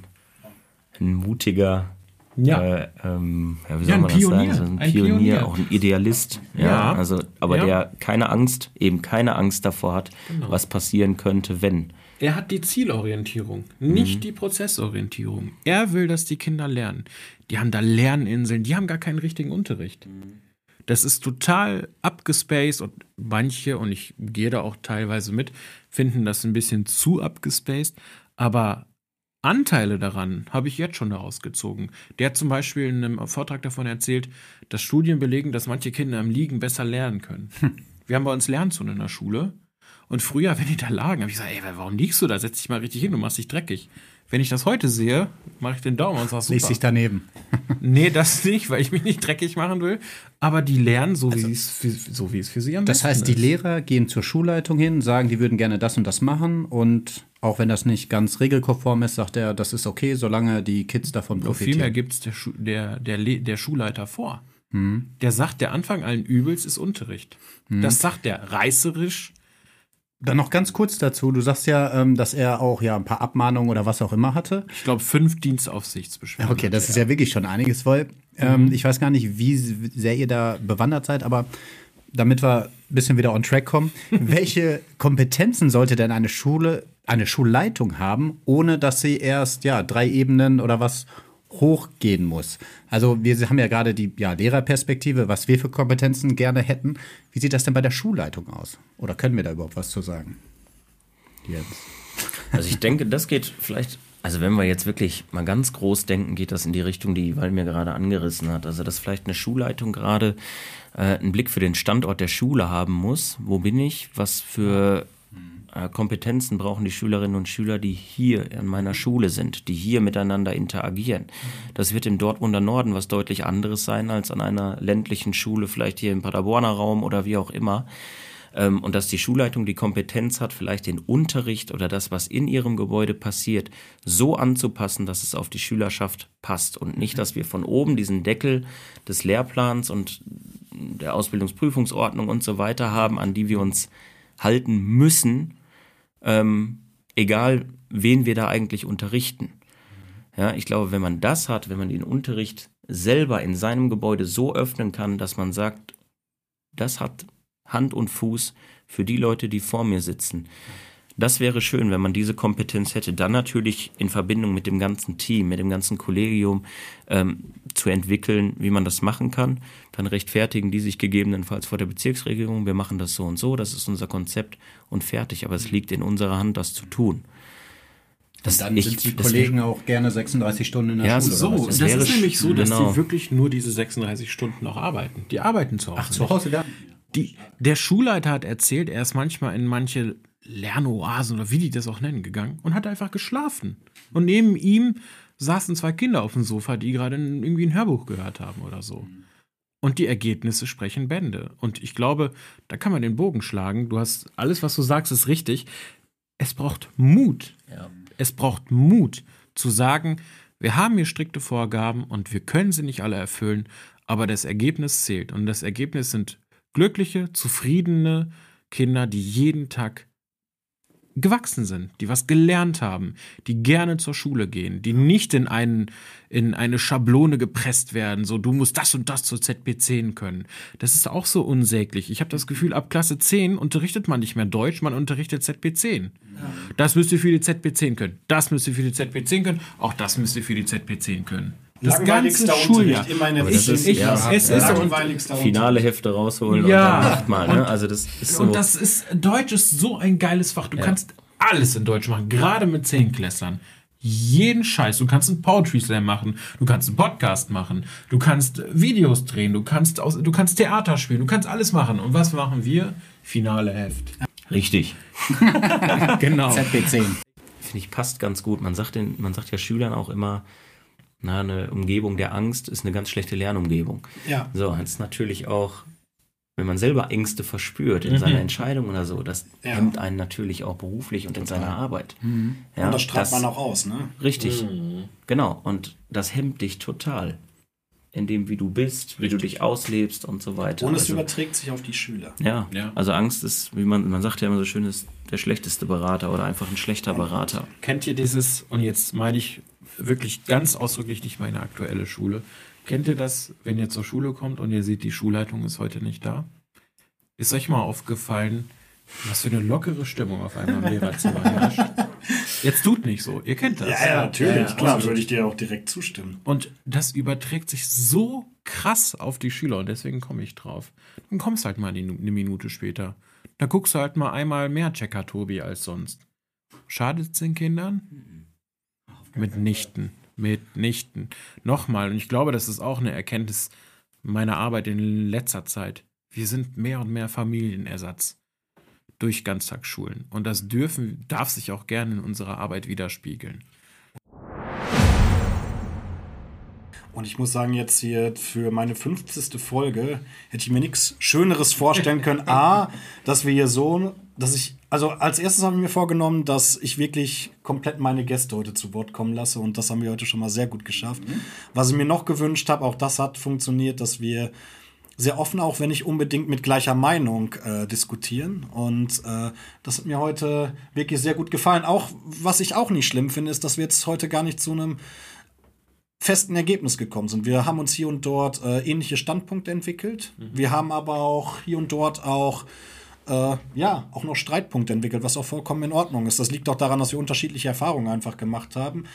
ein mutiger, ja. Äh, ähm, ja, wie ja, soll man Pionier. das sagen? So ein, ein Pionier, Pionier, auch ein Idealist. Ja, ja. Also, aber ja. der keine Angst, eben keine Angst davor hat, genau. was passieren könnte, wenn. Er hat die Zielorientierung, nicht mhm. die Prozessorientierung. Er will, dass die Kinder lernen. Die haben da Lerninseln, die haben gar keinen richtigen Unterricht. Mhm. Das ist total abgespaced und manche, und ich gehe da auch teilweise mit, finden das ein bisschen zu abgespaced, aber Anteile daran habe ich jetzt schon daraus gezogen. Der hat zum Beispiel in einem Vortrag davon erzählt, dass Studien belegen, dass manche Kinder im Liegen besser lernen können. Hm. Wir haben bei uns Lernzonen in der Schule und früher, wenn die da lagen, habe ich gesagt, ey, warum liegst du da? Setz dich mal richtig hin, du machst dich dreckig. Wenn ich das heute sehe, mache ich den Daumen und sage, super. Legst dich daneben. Nee, das nicht, weil ich mich nicht dreckig machen will. Aber die lernen, so, also, wie, es für, so wie es für sie am das besten ist. Das heißt, die Lehrer gehen zur Schulleitung hin, sagen, die würden gerne das und das machen. Und auch wenn das nicht ganz regelkonform ist, sagt er, das ist okay, solange die Kids davon profitieren. Vielmehr gibt es der, Schu- der, der, der Schulleiter vor. Hm. Der sagt, der Anfang allen Übels ist Unterricht. Hm. Das sagt der reißerisch. Dann noch ganz kurz dazu. Du sagst ja, ähm, dass er auch ja ein paar Abmahnungen oder was auch immer hatte. Ich glaube, fünf Dienstaufsichtsbeschwerden. Okay, das ist ja wirklich schon einiges, weil ähm, mhm. ich weiß gar nicht, wie sehr ihr da bewandert seid, aber damit wir ein bisschen wieder on track kommen, welche Kompetenzen sollte denn eine Schule, eine Schulleitung haben, ohne dass sie erst ja drei Ebenen oder was hochgehen muss? Also wir haben ja gerade die ja, Lehrerperspektive, was wir für Kompetenzen gerne hätten. Wie sieht das denn bei der Schulleitung aus? Oder können wir da überhaupt was zu sagen? Jens. Also ich denke, das geht vielleicht, also wenn wir jetzt wirklich mal ganz groß denken, geht das in die Richtung, die Val mir gerade angerissen hat. Also dass vielleicht eine Schulleitung gerade äh, einen Blick für den Standort der Schule haben muss. Wo bin ich? Was für äh, Kompetenzen brauchen die Schülerinnen und Schüler, die hier an meiner Schule sind, die hier miteinander interagieren? Das wird im Dortmunder Norden was deutlich anderes sein als an einer ländlichen Schule, vielleicht hier im Paderborner Raum oder wie auch immer. Und dass die Schulleitung die Kompetenz hat, vielleicht den Unterricht oder das, was in ihrem Gebäude passiert, so anzupassen, dass es auf die Schülerschaft passt und nicht, dass wir von oben diesen Deckel des Lehrplans und der Ausbildungsprüfungsordnung und so weiter haben, an die wir uns halten müssen, ähm, egal wen wir da eigentlich unterrichten. Ja, ich glaube, wenn man das hat, wenn man den Unterricht selber in seinem Gebäude so öffnen kann, dass man sagt, das hat Hand und Fuß für die Leute, die vor mir sitzen. Das wäre schön, wenn man diese Kompetenz hätte. Dann natürlich in Verbindung mit dem ganzen Team, mit dem ganzen Kollegium ähm, zu entwickeln, wie man das machen kann. Dann rechtfertigen die sich gegebenenfalls vor der Bezirksregierung. Wir machen das so und so, das ist unser Konzept und fertig. Aber es liegt in unserer Hand, das zu tun. Das, dann ich, sind die Kollegen auch gerne sechsunddreißig Stunden in der ja, Schule. So, das, das ist nämlich so, dass genau. die wirklich nur diese sechsunddreißig Stunden auch arbeiten. Die arbeiten zu Hause. Ach, zu Hause, da? Die, der Schulleiter hat erzählt, er ist manchmal in manche Lernoasen oder wie die das auch nennen gegangen und hat einfach geschlafen. Und neben ihm saßen zwei Kinder auf dem Sofa, die gerade irgendwie ein Hörbuch gehört haben oder so. Und die Ergebnisse sprechen Bände. Und ich glaube, da kann man den Bogen schlagen. Du hast alles, was du sagst, ist richtig. Es braucht Mut. Ja. Es braucht Mut zu sagen, wir haben hier strikte Vorgaben und wir können sie nicht alle erfüllen, aber das Ergebnis zählt. Und das Ergebnis sind glückliche, zufriedene Kinder, die jeden Tag gewachsen sind, die was gelernt haben, die gerne zur Schule gehen, die nicht in, einen, in eine Schablone gepresst werden, so du musst das und das zur Z P zehn können. Das ist auch so unsäglich. Ich habe das Gefühl, ab Klasse zehn unterrichtet man nicht mehr Deutsch, man unterrichtet Z P zehn. Ja. Das müsst ihr für die Z P zehn können, das müsst ihr für die Z P zehn können, auch das müsst ihr für die Z P zehn können. Das ganze Schuljahr. Immer in der das ist, ich, ja, es ja, ist langweiligster Finale Hefte rausholen ja. und dann macht mal. Ne? Also das ist so. Und das ist, Deutsch ist so ein geiles Fach. Du ja. kannst alles in Deutsch machen, gerade mit Zehnklässlern. Jeden Scheiß. Du kannst einen Poetry Slam machen, du kannst einen Podcast machen, du kannst Videos drehen, du kannst, aus, du kannst Theater spielen, du kannst alles machen. Und was machen wir? Finale Heft. Richtig. Genau. Z P zehn. Finde ich, passt ganz gut. Man sagt, den, man sagt ja Schülern auch immer, na, eine Umgebung der Angst ist eine ganz schlechte Lernumgebung. Ja. So, das ist natürlich auch, wenn man selber Ängste verspürt in mhm. seiner Entscheidung oder so, das ja. hemmt einen natürlich auch beruflich und in seiner Arbeit. Mhm. Ja, und das strahlt das, man auch aus, ne? Richtig, mhm. genau. Und das hemmt dich total. In dem, wie du bist, wie du dich auslebst und so weiter. Und es also, überträgt sich auf die Schüler. Ja, ja, also Angst ist, wie man, man sagt ja immer so schön, ist der schlechteste Berater oder einfach ein schlechter Berater. Kennt ihr dieses, und jetzt meine ich wirklich ganz ausdrücklich nicht meine aktuelle Schule, kennt ihr das, wenn ihr zur Schule kommt und ihr seht, die Schulleitung ist heute nicht da? Ist euch mal aufgefallen, was für eine lockere Stimmung auf einmal im Lehrerzimmer herrscht? Jetzt tut nicht so, ihr kennt das. Ja, ja, natürlich, ja, klar, würde ich dir auch direkt zustimmen. Und das überträgt sich so krass auf die Schüler und deswegen komme ich drauf. Dann kommst halt mal eine Minute später. Da guckst du halt mal einmal mehr Checker Tobi als sonst. Schadet es den Kindern? Mitnichten. Mitnichten. Nochmal, und ich glaube, das ist auch eine Erkenntnis meiner Arbeit in letzter Zeit. Wir sind mehr und mehr Familienersatz durch Ganztagsschulen. Und das dürfen, darf sich auch gerne in unserer Arbeit widerspiegeln. Und ich muss sagen, jetzt hier für meine fünfzigste Folge hätte ich mir nichts Schöneres vorstellen können. A, dass wir hier so, dass ich, also als erstes habe ich mir vorgenommen, dass ich wirklich komplett meine Gäste heute zu Wort kommen lasse. Und das haben wir heute schon mal sehr gut geschafft. Mhm. Was ich mir noch gewünscht habe, auch das hat funktioniert, dass wir sehr offen, auch wenn nicht unbedingt mit gleicher Meinung äh, diskutieren. Und äh, das hat mir heute wirklich sehr gut gefallen. Auch, was ich auch nicht schlimm finde, ist, dass wir jetzt heute gar nicht zu einem festen Ergebnis gekommen sind. Wir haben uns hier und dort äh, ähnliche Standpunkte entwickelt. Mhm. Wir haben aber auch hier und dort auch äh, ja, auch noch Streitpunkte entwickelt, was auch vollkommen in Ordnung ist. Das liegt auch daran, dass wir unterschiedliche Erfahrungen einfach gemacht haben.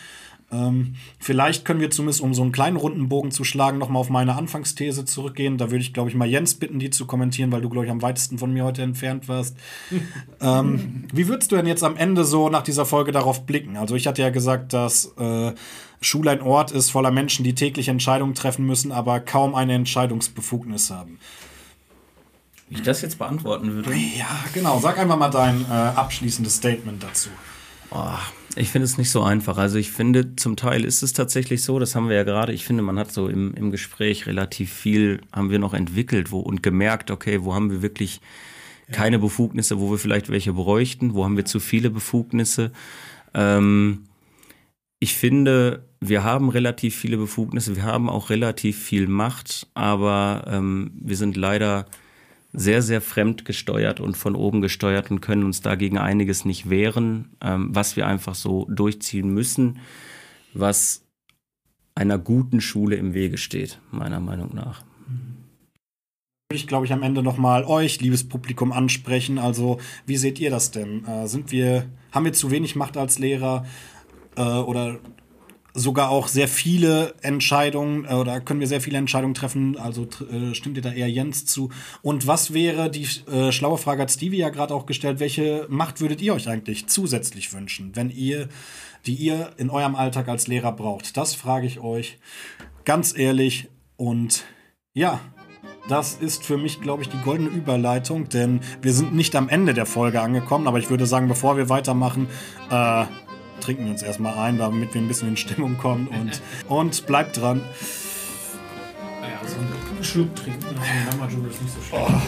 Ähm, vielleicht können wir zumindest, um so einen kleinen runden Bogen zu schlagen, noch mal auf meine Anfangsthese zurückgehen. Da würde ich, glaube ich, mal Jens bitten, die zu kommentieren, weil du, glaube ich, am weitesten von mir heute entfernt warst. ähm, wie würdest du denn jetzt am Ende so nach dieser Folge darauf blicken? Also ich hatte ja gesagt, dass äh, Schule ein Ort ist voller Menschen, die täglich Entscheidungen treffen müssen, aber kaum eine Entscheidungsbefugnis haben. Wie ich das jetzt beantworten würde? Ja, genau. Sag einfach mal dein äh, abschließendes Statement dazu. Oh, ich finde es nicht so einfach. Also ich finde, zum Teil ist es tatsächlich so, das haben wir ja gerade, ich finde, man hat so im, im Gespräch relativ viel, haben wir noch entwickelt wo, und gemerkt, okay, wo haben wir wirklich keine Befugnisse, wo wir vielleicht welche bräuchten, wo haben wir zu viele Befugnisse. Ähm, ich finde, wir haben relativ viele Befugnisse, wir haben auch relativ viel Macht, aber ähm, wir sind leider sehr, sehr fremdgesteuert und von oben gesteuert und können uns dagegen einiges nicht wehren, ähm, was wir einfach so durchziehen müssen, was einer guten Schule im Wege steht, meiner Meinung nach. Ich glaube, ich am Ende noch mal euch, liebes Publikum, ansprechen. Also, wie seht ihr das denn? Äh, sind wir, haben wir zu wenig Macht als Lehrer äh, oder sogar auch sehr viele Entscheidungen äh, oder können wir sehr viele Entscheidungen treffen? Also äh, stimmt ihr da eher Jens zu? Und was wäre, die äh, schlaue Frage hat Stevie ja gerade auch gestellt, welche Macht würdet ihr euch eigentlich zusätzlich wünschen, wenn ihr, die ihr in eurem Alltag als Lehrer braucht? Das frage ich euch ganz ehrlich. Und ja, das ist für mich, glaube ich, die goldene Überleitung, denn wir sind nicht am Ende der Folge angekommen, aber ich würde sagen, bevor wir weitermachen, äh, trinken wir uns erstmal ein, damit wir ein bisschen in Stimmung kommen und, und bleibt dran. Naja, so einen Schluck trinken nach dem Lamajou ist nicht so schlecht. Oh.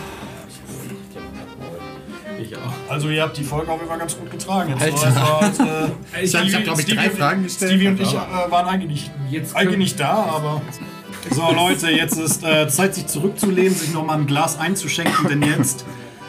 Ne? Ich auch. Also ihr habt die Folge auch immer ganz gut getragen. Jetzt Alter. war es, äh, Ich habe, hab, glaube ich, drei Stevie, Fragen gestellt. Stevie und ich äh, waren eigentlich, Jetzt eigentlich nicht da, aber so Leute, jetzt ist äh, Zeit, sich zurückzulehnen, sich nochmal ein Glas einzuschenken, denn jetzt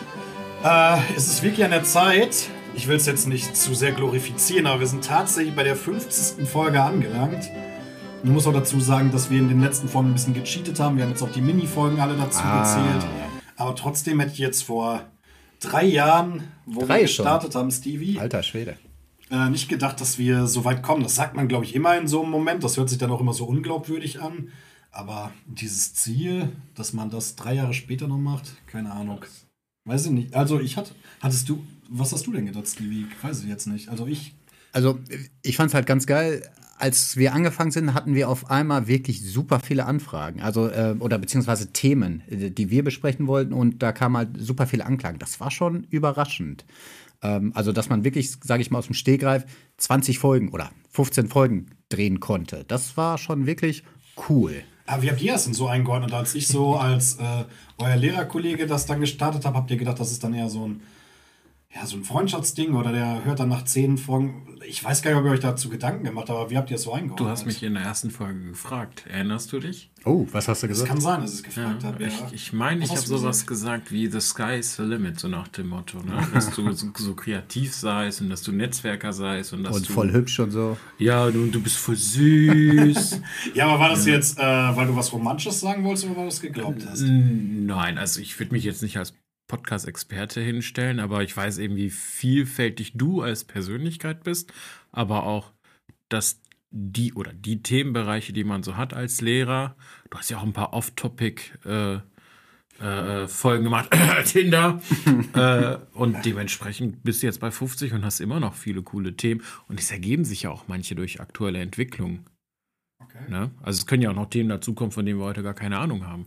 äh, ist es wirklich an der Zeit. Ich will es jetzt nicht zu sehr glorifizieren, aber wir sind tatsächlich bei der fünfzigsten Folge angelangt. Ich muss auch dazu sagen, dass wir in den letzten Folgen ein bisschen gecheatet haben. Wir haben jetzt auch die Mini-Folgen alle dazu Ah. gezählt. Aber trotzdem hätte ich jetzt vor drei Jahren, wo Drei wir gestartet schon. haben, Stevie, Alter Schwede. äh, nicht gedacht, dass wir so weit kommen. Das sagt man, glaube ich, immer in so einem Moment. Das hört sich dann auch immer so unglaubwürdig an. Aber dieses Ziel, dass man das drei Jahre später noch macht, keine Ahnung. Weiß ich nicht. Also ich hatte, hattest du, was hast du denn gedacht, Stevie? Weiß ich jetzt nicht. Also ich. Also ich fand es halt ganz geil. Als wir angefangen sind, hatten wir auf einmal wirklich super viele Anfragen. Also, äh, oder beziehungsweise Themen, die wir besprechen wollten. Und da kam halt super viel Anklang. Das war schon überraschend. Ähm, also, dass man wirklich, sage ich mal, aus dem Stegreif zwanzig Folgen oder fünfzehn Folgen drehen konnte. Das war schon wirklich cool. Aber wie habt ihr das denn so eingeordnet? Als ich so als äh, euer Lehrerkollege das dann gestartet habe, habt ihr gedacht, das ist dann eher so ein, ja, so ein Freundschaftsding oder der hört dann nach zehn Folgen. Ich weiß gar nicht, ob ihr euch dazu Gedanken gemacht habt, aber wie habt ihr das so eingeordnet? Du hast mich in der ersten Folge gefragt. Erinnerst du dich? Oh, was hast du Das gesagt? kann sein, dass ich es gefragt Ja, habe. Ja. ich ich meine, ich Was habe hast du sowas gesagt wie The Sky is the limit, so nach dem Motto. Ne? Dass du so, so kreativ seist und dass du Netzwerker seist. Und, dass Und du, voll hübsch und so. Ja, du, du bist voll süß. Ja, aber war das jetzt, äh, weil du was Romantisches sagen wolltest oder weil du es geglaubt hast? Nein, also ich würde mich jetzt nicht als Podcast-Experte hinstellen, aber ich weiß eben, wie vielfältig du als Persönlichkeit bist, aber auch, dass die oder die Themenbereiche, die man so hat als Lehrer, du hast ja auch ein paar Off-Topic äh, äh, Folgen gemacht, Tinder, äh, und dementsprechend bist du jetzt bei fünfzig und hast immer noch viele coole Themen und es ergeben sich ja auch manche durch aktuelle Entwicklungen. Okay. Ne? Also es können ja auch noch Themen dazukommen, von denen wir heute gar keine Ahnung haben.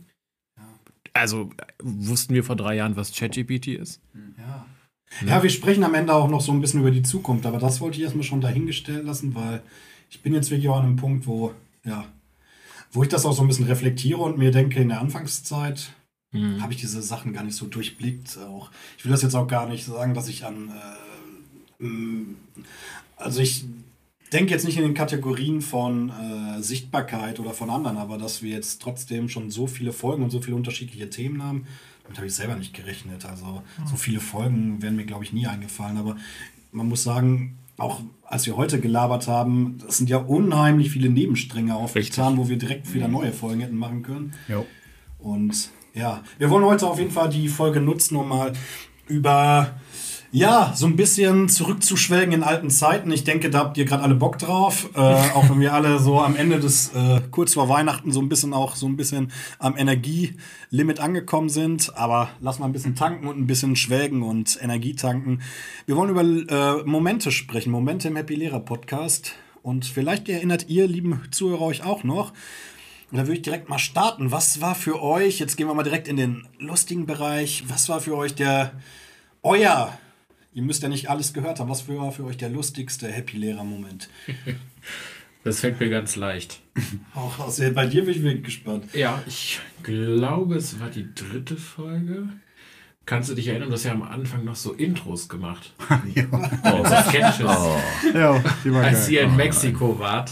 Also, wussten wir vor drei Jahren, was ChatGPT ist? Ja. Ja, wir sprechen am Ende auch noch so ein bisschen über die Zukunft, aber das wollte ich erstmal schon dahingestellt lassen, weil ich bin jetzt wirklich auch an einem Punkt, wo, ja, wo ich das auch so ein bisschen reflektiere und mir denke, in der Anfangszeit mhm. habe ich diese Sachen gar nicht so durchblickt. Auch, ich will das jetzt auch gar nicht sagen, dass ich an, äh, also ich denke jetzt nicht in den Kategorien von äh, Sichtbarkeit oder von anderen, aber dass wir jetzt trotzdem schon so viele Folgen und so viele unterschiedliche Themen haben, damit habe ich selber nicht gerechnet. Also so viele Folgen wären mir, glaube ich, nie eingefallen. Aber man muss sagen, auch als wir heute gelabert haben, das sind ja unheimlich viele Nebenstränge aufgetan, wo wir direkt wieder neue Folgen hätten machen können. Jo. Und ja, wir wollen heute auf jeden Fall die Folge nutzen, um mal über Ja, so ein bisschen zurückzuschwelgen in alten Zeiten. Ich denke, da habt ihr gerade alle Bock drauf. Äh, auch wenn wir alle so am Ende des, äh, kurz vor Weihnachten, so ein bisschen auch so ein bisschen am Energielimit angekommen sind. Aber lass mal ein bisschen tanken und ein bisschen schwelgen und Energie tanken. Wir wollen über äh, Momente sprechen, Momente im Happy Lehrer Podcast. Und vielleicht erinnert ihr, lieben Zuhörer, euch auch noch. Und da würde ich direkt mal starten. Was war für euch, jetzt gehen wir mal direkt in den lustigen Bereich, was war für euch der, euer, ihr müsst ja nicht alles gehört haben, was war für euch der lustigste Happy-Lehrer-Moment? Das fällt mir ganz leicht. Auch aus, bei dir bin ich wirklich gespannt. Ja, ich glaube, es war die dritte Folge. Kannst du dich erinnern, du hast ja am Anfang noch so Intros gemacht. Ja. Oh, so Sketches. Oh. Ja, die war Als geil. ihr in Mexiko wart.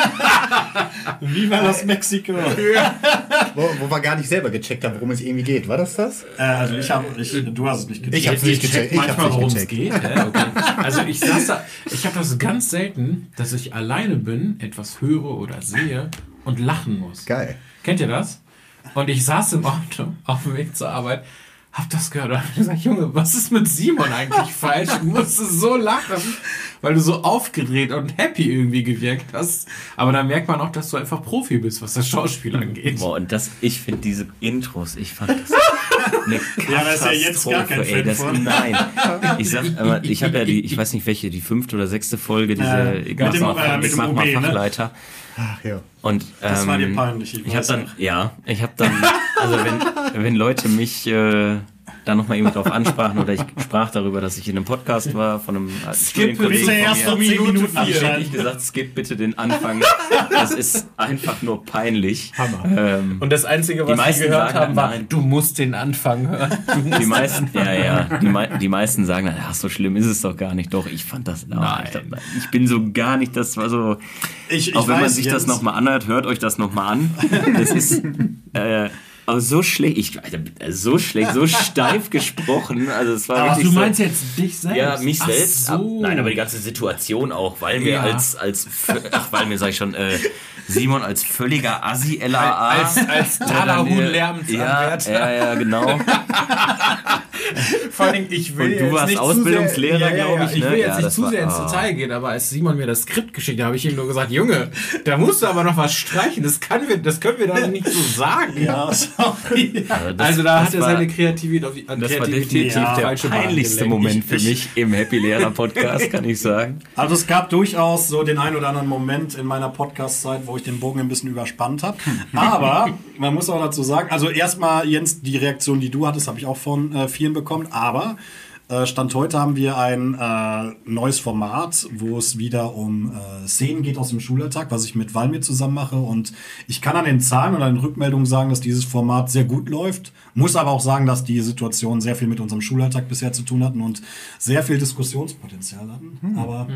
Wie war das Mexiko? Wo, wo wir gar nicht selber gecheckt haben, worum es irgendwie geht. War das das? Äh, also ich habe, ich, du hast es nicht gecheckt. Ich hab's nicht gecheckt. Ich Manchmal, hab's worum nicht es gecheckt. geht. Ja, okay. Also ich saß da, ich habe das ganz selten, dass ich alleine bin, etwas höre oder sehe und lachen muss. Geil. Kennt ihr das? Und ich saß im Auto auf dem Weg zur Arbeit, hab das gehört und hab gesagt, Junge, was ist mit Simon eigentlich falsch? Ich musste so lachen, weil du so aufgedreht und happy irgendwie gewirkt hast. Aber da merkt man auch, dass du einfach Profi bist, was das Schauspiel angeht. Boah, und das, ich finde diese Intros, ich fand das eine Katastrophe. Ja, da ist ja jetzt gar kein ey, Fan das, von. Nein, ich sag immer, ich habe ja die, ich weiß nicht welche, die fünfte oder sechste Folge, diese, Äh, ich mit mach dem, mal, äh, mit ich dem mach O B, mal ne? Fachleiter. Ach ja. Und, Das ähm, war dir peinlich, ich Ich habe weiß dann, auch. ja, ich habe dann, also wenn, wenn Leute mich äh, da nochmal irgendwie drauf ansprachen oder ich sprach darüber, dass ich in einem Podcast war von einem alten Studienkollegen bitte von erst mir, um Minute hab ich vier. ständig gesagt, skip bitte den Anfang. Das ist einfach nur peinlich. Hammer. Ähm, Und das Einzige, Die was meisten wir gehört sagen haben, war, nein. du musst den Anfang hören. Du musst die meisten, ja, ja, die, mei die meisten sagen dann, ach, so schlimm ist es doch gar nicht. Doch, ich fand das, oh, Nein. ich, glaub, ich bin so gar nicht, das war so, Ich, ich auch wenn man weiß, sich Jens, das nochmal anhört, hört euch das nochmal an. Das ist, äh, aber so schlecht, ich, Alter, so schlecht, so steif gesprochen, also es war Ach, wirklich du so, meinst jetzt dich selbst? ja, mich Ach selbst, so. ab, nein, aber die ganze Situation auch, weil mir Ja. als, als, ach, weil mir, sag ich schon, äh, Simon als völliger Assi L A A. Als, als Talerhuhn-Lärmsanwärter. Ja, ja, ja, genau. Vor allem, ich will Und du jetzt warst nicht Ausbildungslehrer, zu sehr, ja, ja, glaub ja. ich, Ich ne? will jetzt Ja, nicht das zu war- sehr ins ah. Detail gehen, aber als Simon mir das Skript geschickt hat, habe ich ihm nur gesagt, Junge, da musst du aber noch was streichen. Das, kann wir, das können wir doch nicht so sagen. Ja, sorry. Also, das- also da das hat er war- seine Kreativität auf an Das war Kreativität definitiv Ja, auf der falsche Bahn peinlichste gelenkt. Moment für Ich- mich im Happy Lehrer Podcast, kann ich sagen. Also es gab durchaus so den einen oder anderen Moment in meiner Podcast-Zeit, wo ich den Bogen ein bisschen überspannt habe. Aber man muss auch dazu sagen, also erstmal, Jens, die Reaktion, die du hattest, habe ich auch von äh, vielen bekommen. Aber äh, Stand heute haben wir ein äh, neues Format, wo es wieder um äh, Szenen geht aus dem Schulalltag, was ich mit Valmir zusammen mache. Und ich kann an den Zahlen oder den Rückmeldungen sagen, dass dieses Format sehr gut läuft. Muss aber auch sagen, dass die Situationen sehr viel mit unserem Schulalltag bisher zu tun hatten und sehr viel Diskussionspotenzial hatten. Aber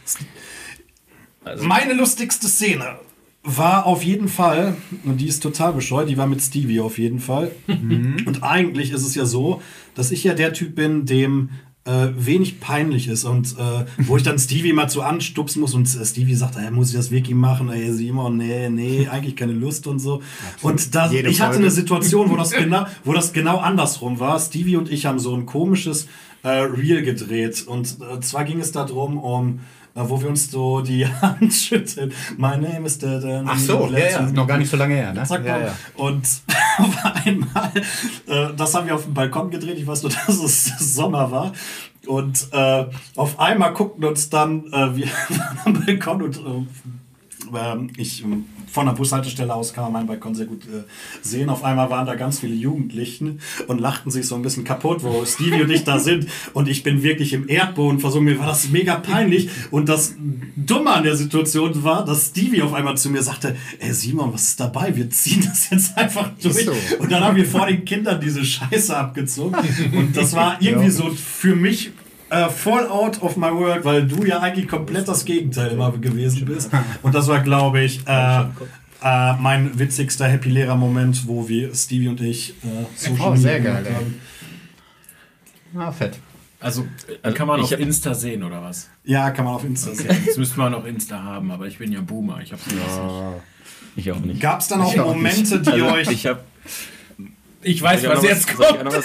meine lustigste Szene war auf jeden Fall, und die ist total bescheuert, die war mit Stevie auf jeden Fall. Und eigentlich ist es ja so, dass ich ja der Typ bin, dem äh, wenig peinlich ist und äh, wo ich dann Stevie mal zu anstupsen muss und äh, Stevie sagt, ey, muss ich das wirklich machen? Ey, Simon, nee, nee, eigentlich keine Lust und so. Und das, Jede ich hatte Folge. eine Situation, wo das, genau, wo das genau andersrum war. Stevie und ich haben so ein komisches äh, Reel gedreht und äh, zwar ging es darum, um äh, wo wir uns so die Hand schütteln. My name is da, da, Ach so, ja, ja, noch gar nicht so lange her, ne? Zack, Ja, ja. Und auf einmal, äh, das haben wir auf dem Balkon gedreht, ich weiß nur, dass es Sommer war. Und äh, auf einmal guckten uns dann äh, wir am Balkon und äh, ich ähm, von der Bushaltestelle aus kann man meinen Balkon sehr gut äh, sehen. Auf einmal waren da ganz viele Jugendlichen und lachten sich so ein bisschen kaputt, wo Stevie und ich da sind. Und ich bin wirklich im Erdboden versunken. Mir war das mega peinlich. Und das Dumme an der Situation war, dass Stevie auf einmal zu mir sagte, ey Simon, was ist dabei? Wir ziehen das jetzt einfach durch. so. Und dann haben wir vor den Kindern diese Scheiße abgezogen. Und das war irgendwie so für mich Uh, fall out of my world, weil du ja eigentlich komplett das Gegenteil immer gewesen bist. Und das war, glaube ich, äh, äh, mein witzigster Happy-Lehrer-Moment, wo wir, Stevie und ich, äh, Social Oh, sehr Media geil, gemacht haben. Ah, fett. Also, Also, kann man ich auf hab- Insta sehen, oder was? Ja, kann man auf Insta sehen. Jetzt müsste man noch Insta haben, aber ich bin ja Boomer. Ich hab's nicht. Ich auch nicht. Gab es dann auch Ich auch Momente, die Also, euch... ich habe Ich weiß, Soll ich was auch noch jetzt was- soll ich auch kommt. noch was-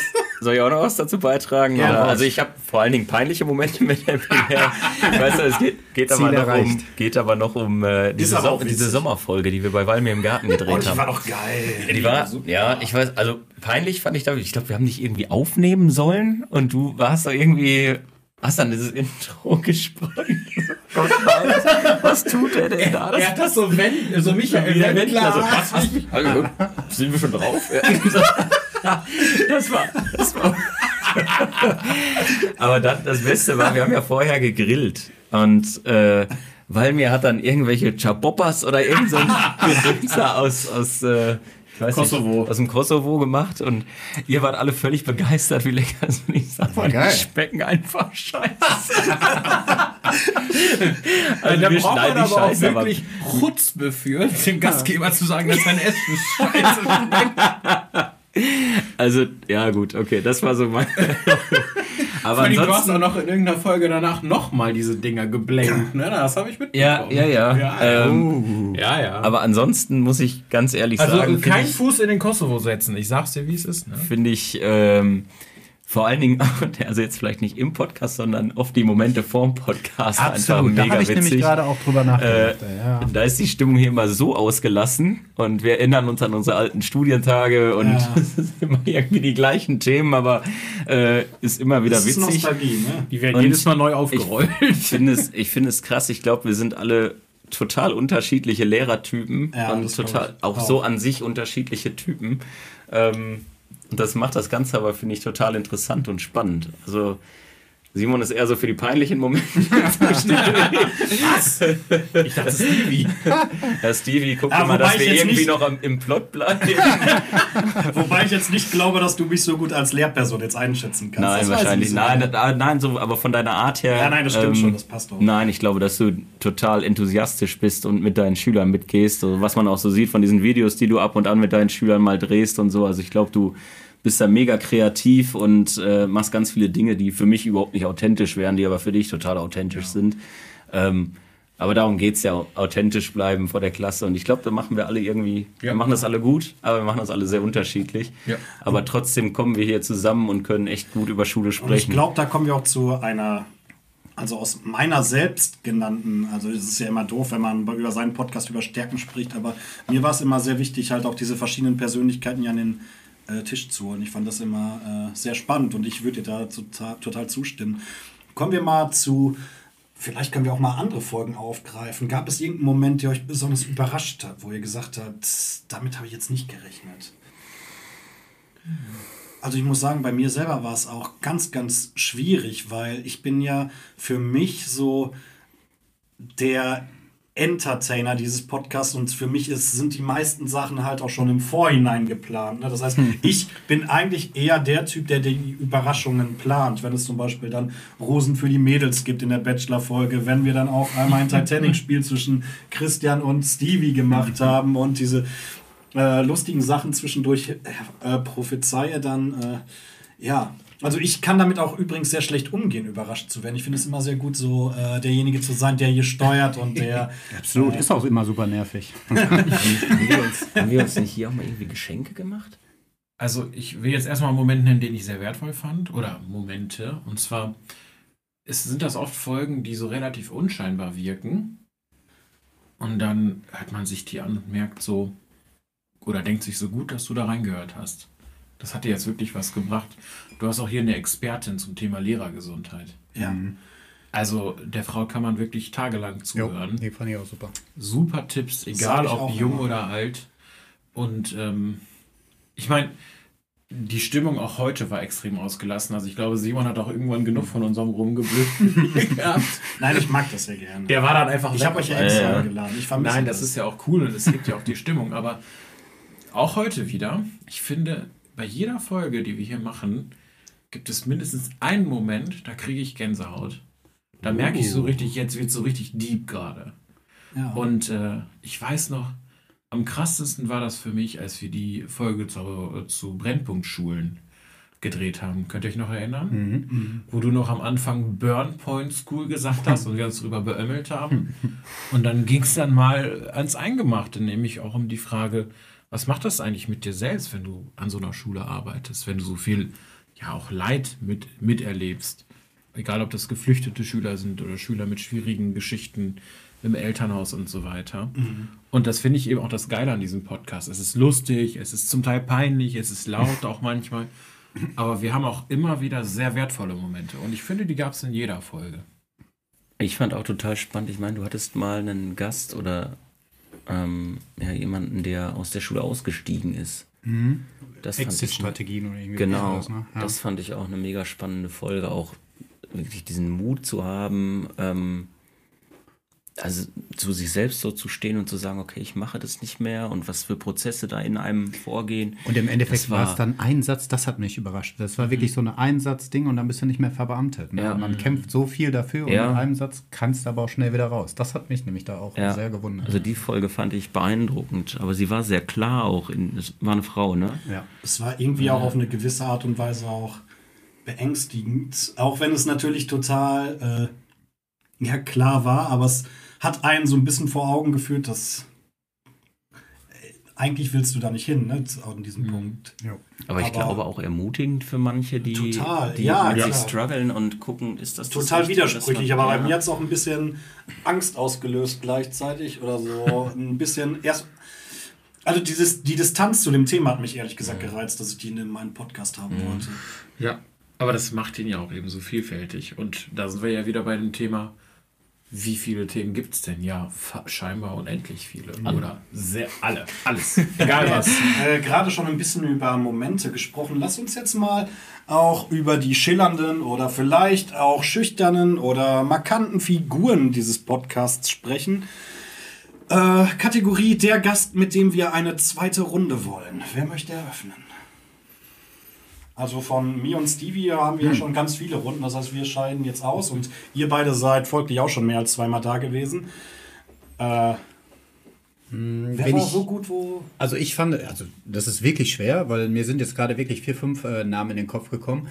Soll ich auch noch was dazu beitragen? Ja, Oder? Also ich habe vor allen Dingen peinliche Momente mit Happy Lair. Ich weiß nicht, es geht, geht, aber, noch um, geht aber noch um äh, diese, aber Som- diese Sommerfolge, die wir bei Valmir im Garten gedreht Oh, die haben. war doch geil. Die war, ja, ich weiß, also peinlich fand ich da, ich glaube, wir haben dich irgendwie aufnehmen sollen und du warst doch irgendwie, hast dann dieses Intro gesprochen. Gott, was tut er denn da? Er hat das so, wenn, so Michael Wendler, Wendler. also, was, was, also, sind wir schon drauf? Das war, das war. Aber das, das Beste war, wir haben ja vorher gegrillt und äh, Valmir hat dann irgendwelche Chabopas oder irgend so ein Gedönser aus, aus äh, ich weiß Kosovo. Nicht, aus dem Kosovo gemacht und ihr wart alle völlig begeistert, wie lecker es ist. War geil. Die schmecken einfach scheiße. Also da wir braucht man schneiden die aber auch Scheiße, aber- wirklich Chutzpe für, dem Gastgeber zu sagen, dass sein Essen scheiße schmeckt. Also, ja gut, okay, das war so mein... Aber Vor allem, du hast ansonsten... auch noch in irgendeiner Folge danach nochmal diese Dinger geblendet, ne? Das habe ich Ja, mitbekommen. ja, ja. Ja, ja. Ähm, ja, ja. Aber ansonsten muss ich ganz ehrlich also sagen, finde kein ich, Fuß in den Kosovo setzen. Ich sag's dir, wie es ist. Ne? find ich ähm, vor allen Dingen, also jetzt vielleicht nicht im Podcast, sondern oft die Momente vorm Podcast Absolut, einfach da mega habe ich nämlich witzig. gerade auch drüber nachgedacht. Äh, ja. Da ist die Stimmung hier immer so ausgelassen und wir erinnern uns an unsere alten Studientage und Ja. es sind immer irgendwie die gleichen Themen, aber äh, ist immer wieder Das ist witzig. Nostalgie, ne? Die werden Und jedes Mal neu aufgerollt. Ich finde es, ich finde es krass. Ich glaube, wir sind alle total unterschiedliche Lehrertypen Ja, und das glaub total ich auch, auch. so an sich unterschiedliche Typen. Ähm, und das macht das Ganze aber, finde ich, total interessant und spannend. Also Simon ist eher so für die peinlichen Momente zuständig. Was? Ich dachte Stevie. Ja, Stevie, guck Ah, mal, wobei dass ich wir jetzt irgendwie nicht- noch am, im Plot bleiben. Wobei ich jetzt nicht glaube, dass du mich so gut als Lehrperson jetzt einschätzen kannst. Nein, Das weiß ich wahrscheinlich. nicht so Nein, genau. da- nein, so, aber von deiner Art her. Ja, nein, das stimmt ähm, schon, das passt auch. Nein, ich glaube, dass du total enthusiastisch bist und mit deinen Schülern mitgehst. So, was man auch so sieht von diesen Videos, die du ab und an mit deinen Schülern mal drehst und so. Also ich glaube, du bist da mega kreativ und äh, machst ganz viele Dinge, die für mich überhaupt nicht authentisch wären, die aber für dich total authentisch sind. Ähm, aber darum geht's ja, authentisch bleiben vor der Klasse. Und ich glaube, da machen wir alle irgendwie, Ja. wir machen das alle gut, aber wir machen das alle sehr unterschiedlich. Ja. Aber trotzdem kommen wir hier zusammen und können echt gut über Schule Und ich sprechen. glaube, da kommen wir auch zu einer, also aus meiner selbst genannten, also es ist ja immer doof, wenn man über seinen Podcast über Stärken spricht, aber mir war es immer sehr wichtig, halt auch diese verschiedenen Persönlichkeiten hier an den äh, Tisch zu holen. Ich fand das immer äh, sehr spannend und ich würde dir da total, total zustimmen. Kommen wir mal zu, vielleicht können wir auch mal andere Folgen aufgreifen. Gab es irgendeinen Moment, der euch besonders überrascht hat, wo ihr gesagt habt, damit habe ich jetzt nicht gerechnet? Also ich muss sagen, bei mir selber war es auch ganz, ganz schwierig, weil ich bin ja für mich so der Entertainer dieses Podcasts und für mich ist, sind die meisten Sachen halt auch schon im Vorhinein geplant. Ne? Das heißt, ich bin eigentlich eher der Typ, der die Überraschungen plant. Wenn es zum Beispiel dann Rosen für die Mädels gibt in der Bachelor-Folge, wenn wir dann auch einmal ein Titanic-Spiel zwischen Christian und Stevie gemacht haben und diese äh, lustigen Sachen zwischendurch äh, prophezeie, dann äh, ja. Also ich kann damit auch übrigens sehr schlecht umgehen, überrascht zu werden. Ich finde es immer sehr gut, so äh, derjenige zu sein, der hier steuert und der... Absolut, ist auch immer super nervig. haben, wir uns, haben wir uns nicht hier auch mal irgendwie Geschenke gemacht? Also ich will jetzt erstmal einen Moment nennen, den ich sehr wertvoll fand. Oder Momente. Und zwar es sind das oft Folgen, die so relativ unscheinbar wirken. Und dann hört man sich die an und merkt so, oder denkt sich so gut, dass du da reingehört hast. Das hat dir jetzt wirklich was gebracht. Du hast auch hier eine Expertin zum Thema Lehrergesundheit. Ja. Also der Frau kann man wirklich tagelang Jo, zuhören. die fand ich auch super. Super Tipps, Sag egal ich ob auch jung immer. oder alt. Und ähm, ich meine, die Stimmung auch heute war extrem ausgelassen. Also ich glaube, Simon hat auch irgendwann genug von unserem Rumgeblöd gehabt. Nein, ich mag das sehr gerne. Der war dann einfach Ich weg habe euch ja auf extra Ja, ja. eingeladen. Ich vermisse Nein, das ist ja auch cool und es hebt ja auch die Stimmung. Aber auch heute wieder, ich finde, bei jeder Folge, die wir hier machen, gibt es mindestens einen Moment, da kriege ich Gänsehaut. Da merke ich so richtig, jetzt wird so richtig deep gerade. Ja. Und äh, ich weiß noch, am krassesten war das für mich, als wir die Folge zu, zu Brennpunktschulen gedreht haben. Könnt ihr euch noch erinnern? Wo du noch am Anfang Burn Point School gesagt hast und wir uns darüber beömmelt haben. Und dann ging es dann mal ans Eingemachte, nämlich auch um die Frage, was macht das eigentlich mit dir selbst, wenn du an so einer Schule arbeitest, wenn du so viel ja auch Leid mit, miterlebst. Egal, ob das geflüchtete Schüler sind oder Schüler mit schwierigen Geschichten im Elternhaus und so weiter. Mhm. Und das finde ich eben auch das Geile an diesem Podcast. Es ist lustig, es ist zum Teil peinlich, es ist laut auch manchmal. Aber wir haben auch immer wieder sehr wertvolle Momente. Und ich finde, die gab es in jeder Folge. Ich fand auch total spannend. Ich meine, du hattest mal einen Gast oder ähm, ja, jemanden, der aus der Schule ausgestiegen ist. Mhm. Das Exit-Strategien oder irgendwie. Genau, sowas, ne? Ja. Das fand ich auch eine mega spannende Folge. Auch wirklich diesen Mut zu haben, ähm, also zu sich selbst so zu stehen und zu sagen, okay, ich mache das nicht mehr und was für Prozesse da in einem vorgehen. Und im Endeffekt war es dann ein Satz, das hat mich überrascht. Das war wirklich so ein Einsatzding und dann bist du nicht mehr verbeamtet. Ne? Ja. Man kämpft so viel dafür und ja. mit einem Satz kannst du aber auch schnell wieder raus. Das hat mich nämlich da auch ja. sehr gewundert. Also die Folge fand ich beeindruckend, aber sie war sehr klar auch. In, es war eine Frau, ne? Ja. Es war irgendwie ja. auch auf eine gewisse Art und Weise auch beängstigend, auch wenn es natürlich total äh, ja, klar war, aber es hat einen so ein bisschen vor Augen geführt, dass äh, eigentlich willst du da nicht hin, ne, an diesem mhm. Punkt. Ja. Aber ich aber glaube auch ermutigend für manche, die, total, die ja, mit ja. sich strugglen und gucken, ist das total das widersprüchlich, man, aber ja. bei mir hat es auch ein bisschen Angst ausgelöst gleichzeitig oder so ein bisschen erst. Also dieses, die Distanz zu dem Thema hat mich ehrlich gesagt gereizt, dass ich die in meinem Podcast haben mhm. wollte. Ja, aber das macht ihn ja auch eben so vielfältig. Und da sind wir ja wieder bei dem Thema, wie viele Themen gibt es denn? Ja, scheinbar unendlich viele. Alle. Oder sehr, alle, alles. Egal was. äh, Gerade schon ein bisschen über Momente gesprochen. Lass uns jetzt mal auch über die schillernden oder vielleicht auch schüchternen oder markanten Figuren dieses Podcasts sprechen. Äh, Kategorie der Gast, mit dem wir eine zweite Runde wollen. Wer möchte eröffnen? Also von mir und Stevie haben wir hm. schon ganz viele Runden. Das heißt, wir scheiden jetzt aus und ihr beide seid folglich auch schon mehr als zweimal da gewesen. Äh, hm, wer war ich, so gut, wo... Also ich fand, also das ist wirklich schwer, weil mir sind jetzt gerade wirklich vier, fünf äh, Namen in den Kopf gekommen.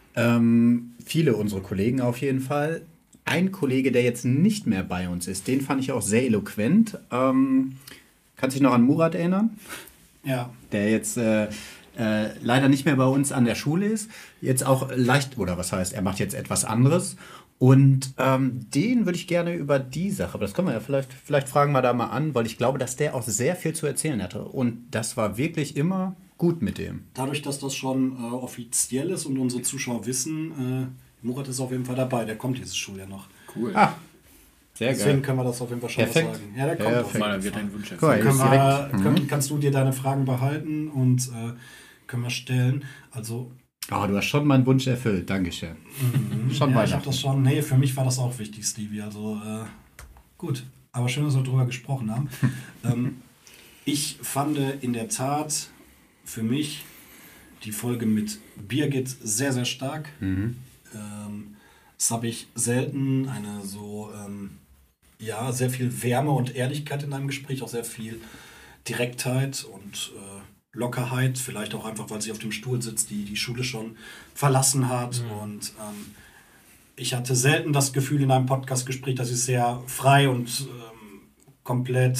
Ähm, viele unserer Kollegen auf jeden Fall. Ein Kollege, der jetzt nicht mehr bei uns ist, den fand ich auch sehr eloquent. Ähm, kannst du dich noch an Murat erinnern? Ja. Der jetzt äh, äh, leider nicht mehr bei uns an der Schule ist. Jetzt auch leicht, oder was heißt, er macht jetzt etwas anderes. Und ähm, den würde ich gerne über die Sache, aber das können wir ja vielleicht, vielleicht fragen wir da mal an, weil ich glaube, dass der auch sehr viel zu erzählen hatte. Und das war wirklich immer gut mit dem. Dadurch, dass das schon äh, offiziell ist und unsere Zuschauer wissen... Äh Murat ist auf jeden Fall dabei, der kommt dieses Schuljahr noch. Cool. Ah, sehr Deswegen geil. können wir das auf jeden Fall schon Perfekt. mal sagen. Ja, der kommt Perfekt. auf jeden Fall. Wird dein Wunsch Cool, können wir, mhm. können, kannst du dir deine Fragen behalten und äh, können wir stellen. Also. Oh, du hast schon meinen Wunsch erfüllt, Dankeschön. Mhm. schon ja, ich habe das schon, nee, für mich war das auch wichtig, Stevie. Also äh, gut, aber schön, dass wir darüber gesprochen haben. ähm, ich fand in der Tat für mich die Folge mit Birgit sehr, sehr stark. Mhm. Ähm, das habe ich selten, eine so, ähm, ja, sehr viel Wärme und Ehrlichkeit in einem Gespräch, auch sehr viel Direktheit und äh, Lockerheit, vielleicht auch einfach, weil sie auf dem Stuhl sitzt, die die Schule schon verlassen hat. Mhm. Und ähm, ich hatte selten das Gefühl in einem Podcast-Gespräch, dass ich sehr frei und ähm, komplett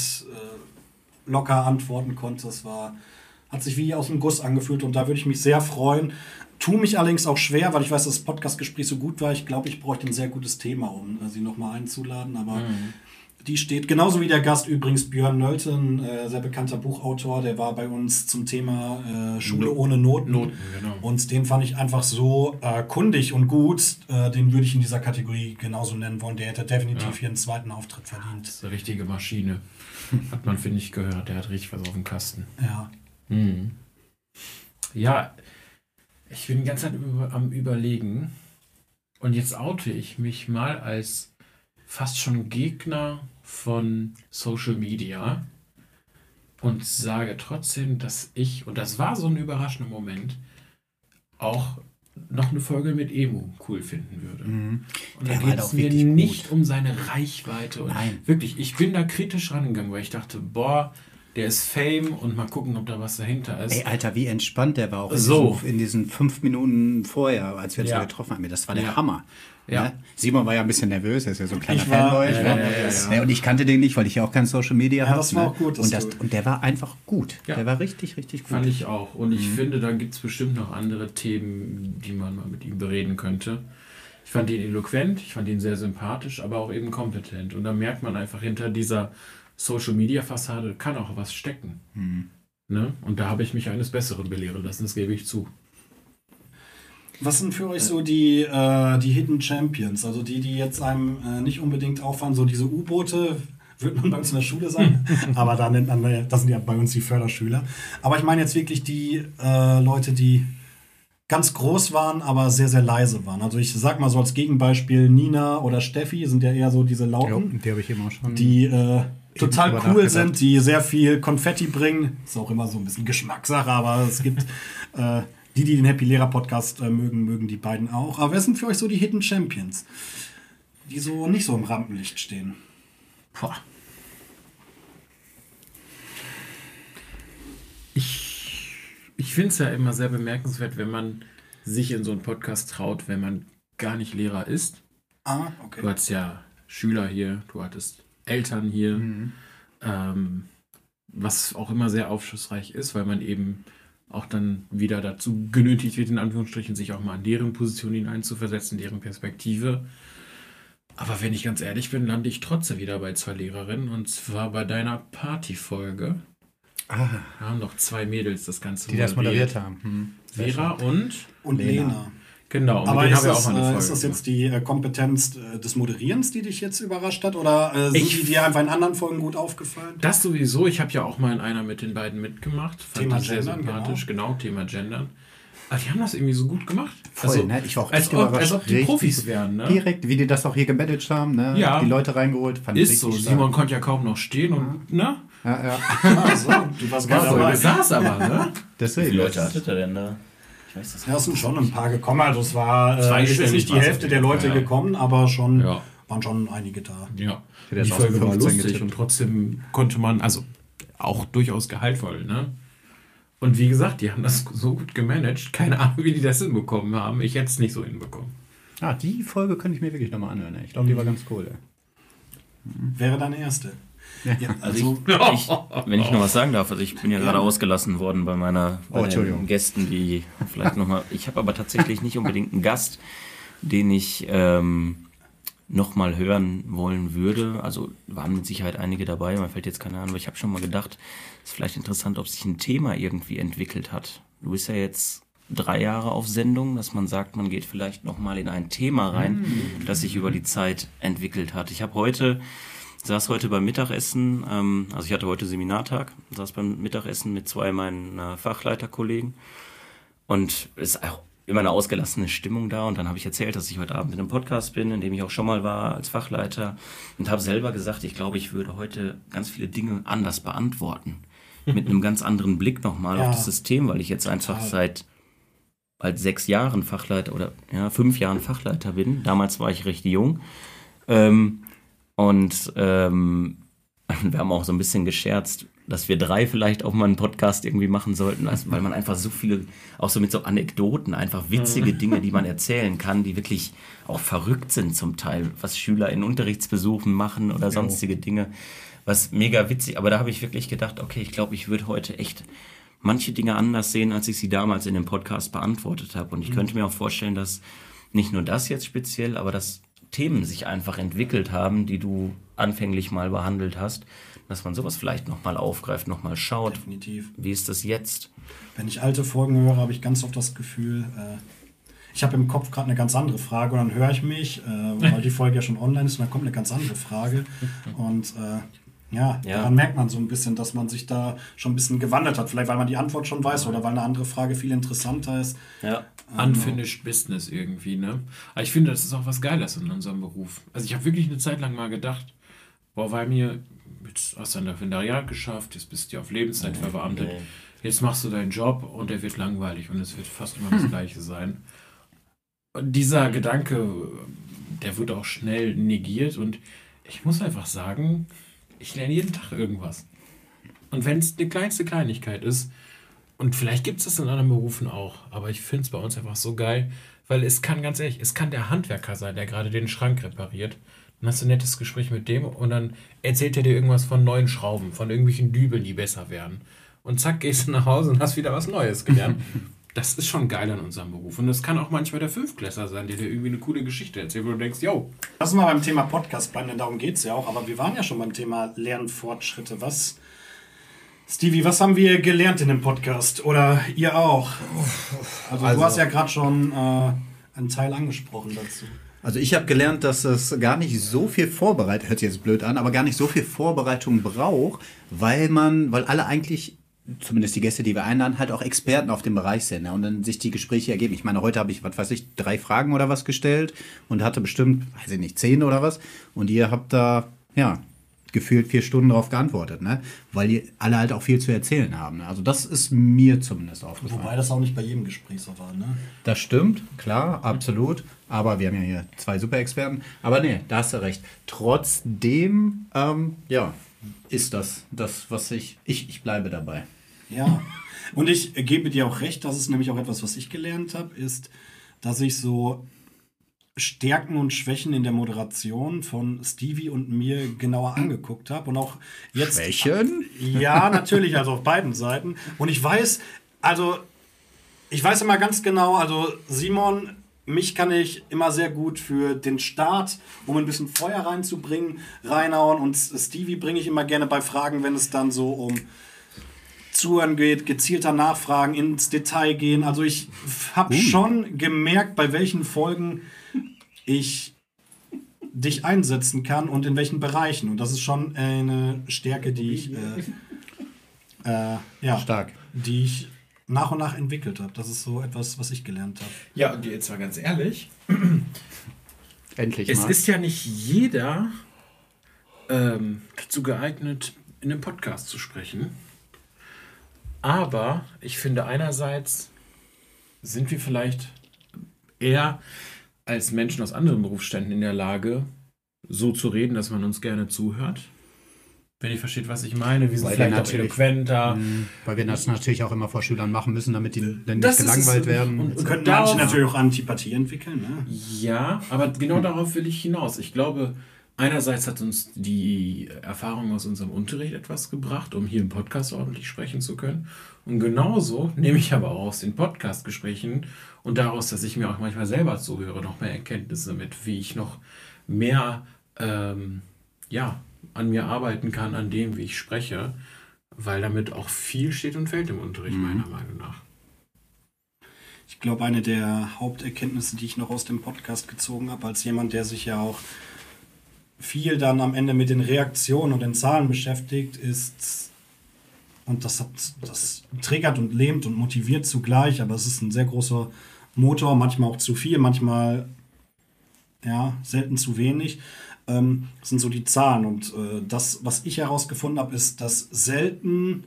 äh, locker antworten konnte. Es war, hat sich wie aus dem Guss angefühlt und da würde ich mich sehr freuen. Tu mich allerdings auch schwer, weil ich weiß, dass das Podcast-Gespräch so gut war. Ich glaube, ich bräuchte ein sehr gutes Thema, um äh, sie nochmal einzuladen. Aber mhm. die steht, genauso wie der Gast übrigens, Björn Nölte, ein äh, sehr bekannter Buchautor, der war bei uns zum Thema äh, Schule ohne Noten. Noten genau. Und den fand ich einfach so äh, kundig und gut. Äh, den würde ich in dieser Kategorie genauso nennen wollen. Der hätte definitiv ja. hier einen zweiten Auftritt verdient. Das ist eine richtige Maschine. Hat man, finde ich, gehört. Der hat richtig was auf dem Kasten. Ja. Mhm. Ja, ich bin die ganze Zeit über, am Überlegen und jetzt oute ich mich mal als fast schon Gegner von Social Media und sage trotzdem, dass ich, und das war so ein überraschender Moment, auch noch eine Folge mit Emu cool finden würde. Mhm. Und da geht es mir nicht gut. um seine Reichweite. Und Nein. Wirklich, ich bin da kritisch rangegangen, weil ich dachte, boah, der ist Fame und mal gucken, ob da was dahinter ist. Ey, Alter, wie entspannt der war auch in, So. diesen, in diesen fünf Minuten vorher, als wir uns Ja. da getroffen haben. Das war der Ja. Hammer. Ja. Ne? Simon war ja ein bisschen nervös, er ist ja so ein kleiner Ich war- Fanboy. ich ne? war nervös. Ja, und ich kannte den nicht, weil ich ja auch kein Social Media Ja, habe. das war auch gut, dass Und, das, du- und der war einfach gut. Ja. Der war richtig, richtig gut. Fand ich auch. Und ich finde, da gibt es bestimmt noch andere Themen, die man mal mit ihm bereden könnte. Ich fand ihn eloquent, ich fand ihn sehr sympathisch, aber auch eben kompetent. Und da merkt man einfach, hinter dieser Social-Media-Fassade kann auch was stecken. Ne? Und da habe ich mich eines Besseren belehren lassen, das gebe ich zu. Was sind für euch so die, äh, die Hidden Champions? Also die, die jetzt einem äh, nicht unbedingt auffallen, so diese U-Boote, wird man bei uns in der Schule sagen, aber da nennt man, das sind ja bei uns die Förderschüler. Aber ich meine jetzt wirklich die äh, Leute, die ganz groß waren, aber sehr, sehr leise waren. Also ich sag mal so als Gegenbeispiel Nina oder Steffi sind ja eher so diese Ja, Lauten, die habe ich eben auch schon. die äh, total drüber cool nachgedacht. sind, die sehr viel Konfetti bringen. Ist auch immer so ein bisschen Geschmackssache, aber es gibt äh, die, die den Happy Lehrer Podcast äh, mögen, mögen die beiden auch. Aber wer sind für euch so die Hidden Champions, die so nicht so im Rampenlicht stehen? Boah. Ich, ich finde es ja immer sehr bemerkenswert, wenn man sich in so einen Podcast traut, wenn man gar nicht Lehrer ist. Ah, okay. Du hattest ja Schüler hier, du hattest Eltern hier, ähm, was auch immer sehr aufschlussreich ist, weil man eben auch dann wieder dazu genötigt wird, in Anführungsstrichen, sich auch mal in deren Position hineinzuversetzen, deren Perspektive. Aber wenn ich ganz ehrlich bin, lande ich trotzdem wieder bei zwei Lehrerinnen, und zwar bei deiner Partyfolge. Ah, Da haben noch zwei Mädels das Ganze die das moderiert haben. Hm. Vera und, Und Lena. Lena. genau, und Aber mit denen ist haben wir das, auch mal eine äh, Folge ist das gemacht. jetzt die äh, Kompetenz äh, des Moderierens, die dich jetzt überrascht hat? Oder äh, sind Ich- die dir einfach in anderen Folgen gut aufgefallen? Das sowieso, ich habe ja auch mal in einer mit den beiden mitgemacht. Fand Thema das sehr Gendern, sympathisch, genau. Thema Gendern. Aber die haben das irgendwie so gut gemacht. Voll, ne? Ich war auch als echt ob, überrascht. als ob die Richtig Profis gut. wären, ne? Direkt, wie die das auch hier gemanagt haben, ne? Ja. Die Leute reingeholt, fand ich Ist so, richtig Simon stark. konnte ja kaum noch stehen und, ne? Ja, ja. Ah, so, du warst gar Ja, dabei. der saß aber, ne? Wie Deswegen. viele Leute hattet ihr denn da? Ich weiß das Ja, es sind schon ein paar gekommen. Also es war äh, Zweistellig es ist nicht die war's Hälfte auf der jeden Leute Fall, ja. gekommen, aber schon Ja. waren schon einige da. Ja. Der Die ist Folge auf war fünfzehn lustig getippt. und trotzdem konnte man, also auch durchaus gehaltvoll, ne? Und wie gesagt, die haben das so gut gemanagt. Keine Ahnung, wie die das hinbekommen haben. Ich hätte es nicht so hinbekommen. Ah, die Folge könnte ich mir wirklich nochmal anhören. ey. Ich glaube, die war ganz cool. Ey. Wäre deine erste. Ja, Also also, ich, ich, wenn ich noch was sagen darf, also ich bin ja gerade ausgelassen worden bei meiner Oh, bei Entschuldigung. den Gästen, die vielleicht nochmal, ich habe aber tatsächlich nicht unbedingt einen Gast, den ich ähm, nochmal hören wollen würde. Also waren mit Sicherheit einige dabei, mir fällt jetzt keine Ahnung, aber ich habe schon mal gedacht, es ist vielleicht interessant, ob sich ein Thema irgendwie entwickelt hat. Du bist ja jetzt drei Jahre auf Sendung, dass man sagt, man geht vielleicht nochmal in ein Thema rein, das sich über die Zeit entwickelt hat. Ich habe heute saß heute beim Mittagessen, ähm, also ich hatte heute Seminartag, saß beim Mittagessen mit zwei meiner Fachleiterkollegen und es ist auch immer eine ausgelassene Stimmung da, und dann habe ich erzählt, dass ich heute Abend in einem Podcast bin, in dem ich auch schon mal war als Fachleiter, und habe selber gesagt, ich glaube, ich würde heute ganz viele Dinge anders beantworten, mit einem ganz anderen Blick nochmal Ja. auf das System, weil ich jetzt einfach Total. seit bald sechs Jahren Fachleiter oder ja, fünf Jahren Fachleiter bin. Damals war ich recht jung. Ähm, Und ähm, wir haben auch so ein bisschen gescherzt, dass wir drei vielleicht auch mal einen Podcast irgendwie machen sollten, also, weil man einfach so viele, auch so mit so Anekdoten, einfach witzige Dinge, die man erzählen kann, die wirklich auch verrückt sind zum Teil, was Schüler in Unterrichtsbesuchen machen oder sonstige Dinge, was mega witzig. Aber da habe ich wirklich gedacht, okay, ich glaube, ich würde heute echt manche Dinge anders sehen, als ich sie damals in dem Podcast beantwortet habe. Und ich könnte mir auch vorstellen, dass nicht nur das jetzt speziell, aber dass Themen sich einfach entwickelt haben, die du anfänglich mal behandelt hast, dass man sowas vielleicht nochmal aufgreift, nochmal schaut. definitiv. Wie ist das jetzt? Wenn ich alte Folgen höre, habe ich ganz oft das Gefühl, äh, ich habe im Kopf gerade eine ganz andere Frage, und dann höre ich mich, äh, weil die Folge ja schon online ist, und dann kommt eine ganz andere Frage. Und äh, ja, Ja. daran merkt man so ein bisschen, dass man sich da schon ein bisschen gewandelt hat. Vielleicht, weil man die Antwort schon weiß oder weil eine andere Frage viel interessanter ist. Ja. Unfinished Business irgendwie, ne? Aber ich finde, das ist auch was Geiles in unserem Beruf. Also ich habe wirklich eine Zeit lang mal gedacht, boah, weil mir, jetzt hast du ein Referendariat geschafft, jetzt bist du auf Lebenszeit verbeamtet, Nee. jetzt machst du deinen Job und der wird langweilig und es wird fast immer das Gleiche sein. Und dieser Gedanke, der wird auch schnell negiert, und ich muss einfach sagen, ich lerne jeden Tag irgendwas. Und wenn es eine kleinste Kleinigkeit ist, und vielleicht gibt es das in anderen Berufen auch, aber ich finde es bei uns einfach so geil, weil es kann, ganz ehrlich, es kann der Handwerker sein, der gerade den Schrank repariert. Dann hast du ein nettes Gespräch mit dem und dann erzählt er dir irgendwas von neuen Schrauben, von irgendwelchen Dübeln, die besser werden. Und zack, gehst du nach Hause und hast wieder was Neues gelernt. Das ist schon geil an unserem Beruf. Und das kann auch manchmal der Fünftklässler sein, der dir irgendwie eine coole Geschichte erzählt, wo du denkst, yo. Lass uns mal beim Thema Podcast bleiben, denn darum geht es ja auch. Aber wir waren ja schon beim Thema Lernfortschritte. Was, Stevie, was haben wir gelernt in dem Podcast? Oder ihr auch? Also, also du hast ja gerade schon äh, einen Teil angesprochen dazu. Also ich habe gelernt, dass es gar nicht so viel Vorbereitung, hört sich jetzt blöd an, aber gar nicht so viel Vorbereitung braucht, weil man, weil alle eigentlich, zumindest die Gäste, die wir einladen, halt auch Experten auf dem Bereich sind, ne? Und dann sich die Gespräche ergeben. Ich meine, heute habe ich, was weiß ich, drei Fragen oder was gestellt und hatte bestimmt, weiß ich nicht, zehn oder was. Und ihr habt da, ja, gefühlt vier Stunden drauf geantwortet, ne? Weil die alle halt auch viel zu erzählen haben. Ne? Also das ist mir zumindest aufgefallen. Wobei das auch nicht bei jedem Gespräch so war, ne? Das stimmt, klar, absolut. Aber wir haben ja hier zwei Super-Experten. Aber nee, da hast du recht. Trotzdem, ähm, ja, ist das das, was ich, ich, ich bleibe dabei. Ja, und ich gebe dir auch recht, das ist nämlich auch etwas, was ich gelernt habe, ist, dass ich so Stärken und Schwächen in der Moderation von Stevie und mir genauer angeguckt habe. Und auch jetzt. Schwächen? Ja, natürlich, also auf beiden Seiten. Und ich weiß, also, ich weiß immer ganz genau, also Simon, mich kann ich immer sehr gut für den Start, um ein bisschen Feuer reinzubringen, reinhauen. Und Stevie bringe ich immer gerne bei Fragen, wenn es dann so um Zuhören geht, gezielter Nachfragen, ins Detail gehen. Also ich habe uh. schon gemerkt, bei welchen Folgen ich dich einsetzen kann und in welchen Bereichen. Und das ist schon eine Stärke, die ich, äh, äh, ja, Stark. die ich nach und nach entwickelt habe. Das ist so etwas, was ich gelernt habe. Ja, und jetzt mal ganz ehrlich. Endlich es mal. ist ja nicht jeder ähm, dazu geeignet, in einem Podcast zu sprechen. Aber ich finde, einerseits sind wir vielleicht eher als Menschen aus anderen Berufsständen in der Lage, so zu reden, dass man uns gerne zuhört. Wenn ihr versteht, was ich meine. Wir sind Weil vielleicht wir auch eloquenter. Mh, weil wir das natürlich auch immer vor Schülern machen müssen, damit die dann Das nicht ist gelangweilt es. werden. Und- Und könnten darauf- manche natürlich auch Antipathie entwickeln. Ne? Ja, aber genau darauf will ich hinaus. Ich glaube, einerseits hat uns die Erfahrung aus unserem Unterricht etwas gebracht, um hier im Podcast ordentlich sprechen zu können. Und genauso nehme ich aber auch aus den Podcast-Gesprächen und daraus, dass ich mir auch manchmal selber zuhöre, noch mehr Erkenntnisse mit, wie ich noch mehr ähm, ja, an mir arbeiten kann, an dem, wie ich spreche, weil damit auch viel steht und fällt im Unterricht, Mhm. meiner Meinung nach. Ich glaube, eine der Haupterkenntnisse, die ich noch aus dem Podcast gezogen habe, als jemand, der sich ja auch viel dann am Ende mit den Reaktionen und den Zahlen beschäftigt, ist, und das, hat, das triggert und lähmt und motiviert zugleich, aber es ist ein sehr großer Motor, manchmal auch zu viel, manchmal ja, selten zu wenig. Ähm, das sind so die Zahlen. Und äh, das, was ich herausgefunden habe, ist, dass selten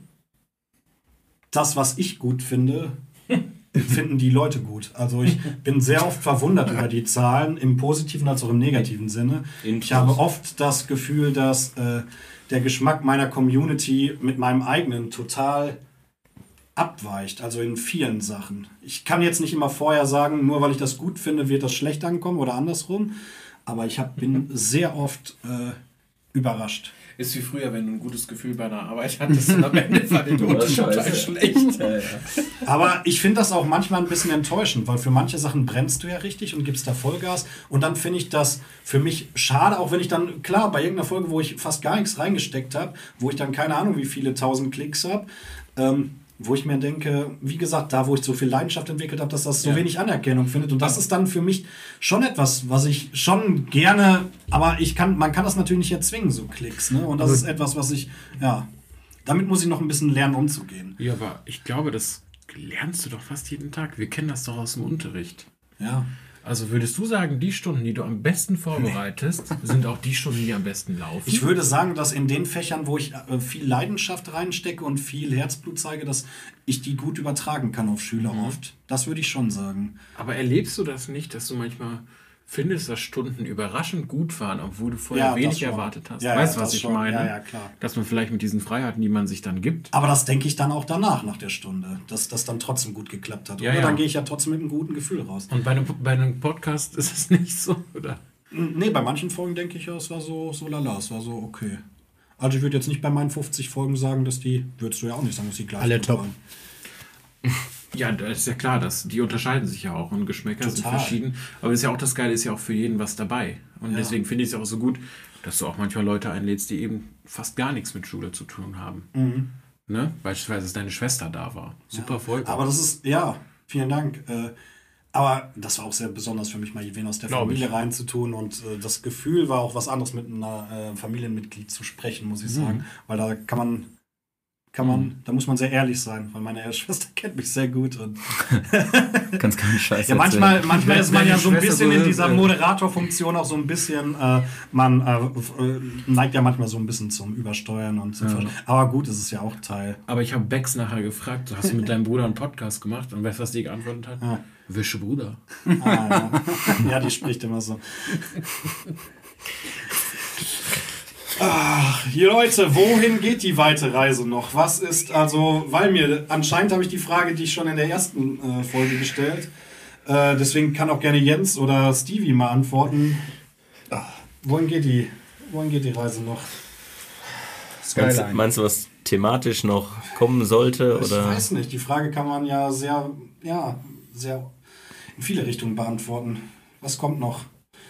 das, was ich gut finde, finden die Leute gut. Also ich bin sehr oft verwundert über die Zahlen, im positiven als auch im negativen Sinne. Ich habe oft das Gefühl, dass äh, der Geschmack meiner Community mit meinem eigenen total abweicht, also in vielen Sachen. Ich kann jetzt nicht immer vorher sagen, nur weil ich das gut finde, wird das schlecht ankommen oder andersrum, aber ich hab, bin sehr oft äh, überrascht. Ist wie früher, wenn du ein gutes Gefühl bei einer Arbeit hattest und am Ende war die Note total schlecht. Ja, ja. Aber ich finde das auch manchmal ein bisschen enttäuschend, weil für manche Sachen brennst du ja richtig und gibst da Vollgas. Und dann finde ich das für mich schade, auch wenn ich dann, klar, bei irgendeiner Folge, wo ich fast gar nichts reingesteckt habe, wo ich dann keine Ahnung, wie viele tausend Klicks habe, ähm, wo ich mir denke, wie gesagt, da, wo ich so viel Leidenschaft entwickelt habe, dass das so Ja. wenig Anerkennung findet. Und das ist dann für mich schon etwas, was ich schon gerne, aber ich kann, man kann das natürlich nicht erzwingen, so Klicks. Ne? Und das ist etwas, was ich, ja, damit muss ich noch ein bisschen lernen, umzugehen. Ja, aber ich glaube, das lernst du doch fast jeden Tag. Wir kennen das doch aus dem Unterricht. Ja. Also würdest du sagen, die Stunden, die du am besten vorbereitest, sind auch die Stunden, die am besten laufen? Ich würde sagen, dass in den Fächern, wo ich äh, viel Leidenschaft reinstecke und viel Herzblut zeige, dass ich die gut übertragen kann auf Schüler Mhm. oft. Das würde ich schon sagen. Aber erlebst du das nicht, dass du manchmal findest, dass Stunden überraschend gut waren, obwohl du vorher Ja, das wenig schon. erwartet hast. Ja, weißt du, ja, was das ich schon. meine? Ja, ja, klar. Dass man vielleicht mit diesen Freiheiten, die man sich dann gibt. Aber das denke ich dann auch danach, nach der Stunde, dass das dann trotzdem gut geklappt hat. Ja, Oder ja. dann gehe ich ja trotzdem mit einem guten Gefühl raus. Und bei einem, bei einem Podcast ist es nicht so, oder? Nee, bei manchen Folgen denke ich ja, es war so, so lala, es war so okay. Also ich würde jetzt nicht bei meinen fünfzig Folgen sagen, dass die, würdest du ja auch nicht sagen, dass die gleich Alle gut top. waren. Ja, das ist ja klar, dass die unterscheiden sich ja auch und Geschmäcker sind Total. verschieden. Aber ist ja auch das Geile, ist ja auch für jeden was dabei. Und Ja. deswegen finde ich es auch so gut, dass du auch manchmal Leute einlädst, die eben fast gar nichts mit Schule zu tun haben. Mhm. Ne? Beispielsweise, dass deine Schwester da war. Super Folge. Aber das ist, ja, vielen Dank. Äh, aber das war auch sehr besonders für mich, mal wen aus der Glaub Familie ich. reinzutun. Und äh, das Gefühl war auch was anderes, mit einer äh, Familienmitglied zu sprechen, muss ich sagen. Weil da kann man, kann man, da muss man sehr ehrlich sein, weil meine Schwester kennt mich sehr gut. Und Kannst keinen Scheiß ja, manchmal, manchmal Wenn ist man ja deine so ein Schwester bisschen so in ist, dieser äh, Moderatorfunktion auch so ein bisschen, äh, man äh, f- äh, neigt ja manchmal so ein bisschen zum Übersteuern und zum Versch- Aber gut, es ist ja auch Teil. Aber ich habe Bex nachher gefragt, so, hast du mit deinem Bruder einen Podcast gemacht? Und weißt du, was die geantwortet hat? Ja. Wische Bruder. Ah, ja. Ja, die spricht immer so. Ach, hier Leute, wohin geht die weite Reise noch? Was ist also, weil mir, anscheinend habe ich die Frage, die ich schon in der ersten äh, Folge gestellt, äh, deswegen kann auch gerne Jens oder Stevie mal antworten. Ach, wohin geht die, wohin geht die Reise noch? Meinst, Skyline. meinst du, was thematisch noch kommen sollte? Ich Oder? weiß nicht, die Frage kann man ja sehr, ja, sehr in viele Richtungen beantworten. Was kommt noch?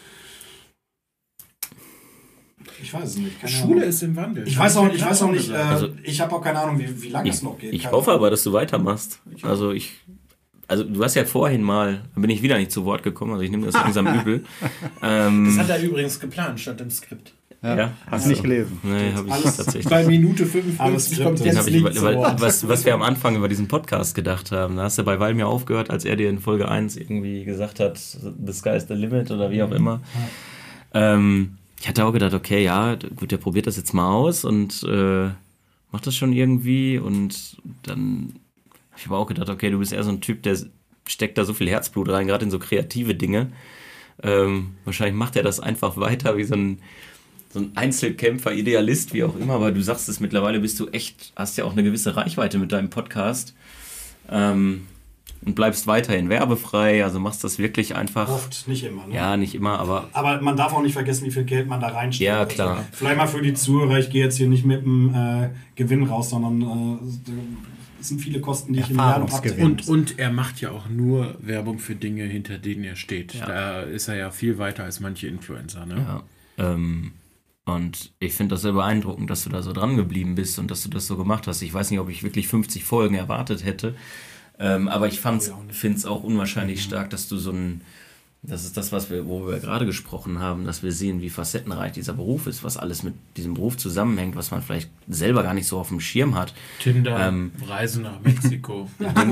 Ich weiß es nicht. Keine Schule Ahnung. ist im Wandel. Ich weiß auch, ich weiß auch nicht, äh, gesagt. Also- ich habe auch keine Ahnung, wie, wie lange Ich, es noch geht. ich Keine hoffe Ahnung. aber, dass du weitermachst. Also ich, also du hast ja vorhin mal, da bin ich wieder nicht zu Wort gekommen, also ich nehme das langsam übel. Ähm, Das hat er übrigens geplant, stand im Skript. Ja, ja, hast du nicht gelesen. nee, habe ich Alles- tatsächlich. Bei Minute Alles fünfundfünfzig kommt Skripte. Den jetzt hab ich, nicht weil, zu weil, Wort. was, was wir am Anfang über diesen Podcast gedacht haben. Da hast du bei Valmir aufgehört, als er dir in Folge eins irgendwie gesagt hat, the sky is the limit oder wie auch immer. Ähm, ich hatte auch gedacht, okay, ja, gut, der probiert das jetzt mal aus und äh, macht das schon irgendwie. Und dann habe ich aber auch gedacht, okay, du bist eher so ein Typ, der steckt da so viel Herzblut rein, gerade in so kreative Dinge. Ähm, wahrscheinlich macht er das einfach weiter wie so ein so ein Einzelkämpfer, Idealist, wie auch immer, aber du sagst es mittlerweile, bist du echt, hast ja auch eine gewisse Reichweite mit deinem Podcast ähm, und bleibst weiterhin werbefrei, also machst das wirklich einfach, Oft, nicht immer. Ne? ja, nicht immer, aber Aber man darf auch nicht vergessen, wie viel Geld man da reinsteckt. Ja, klar. Also, vielleicht mal für die Zuhörer, ich gehe jetzt hier nicht mit dem äh, Gewinn raus, sondern äh, es sind viele Kosten, die ich im Jahr noch Erfahrungsgewinn. abdecken Und, und er macht ja auch nur Werbung für Dinge, hinter denen er steht. Ja. Da ist er ja viel weiter als manche Influencer. Ne? ja, ähm, und ich finde das sehr beeindruckend, dass du da so dran geblieben bist und dass du das so gemacht hast. Ich weiß nicht, ob ich wirklich fünfzig Folgen erwartet hätte, ähm, aber ich finde es auch unwahrscheinlich stark, dass du so ein, das ist das, was wir, worüber wir gerade gesprochen haben, dass wir sehen, wie facettenreich dieser Beruf ist, was alles mit diesem Beruf zusammenhängt, was man vielleicht selber gar nicht so auf dem Schirm hat. Tinder, Ähm, Reisen nach Mexiko.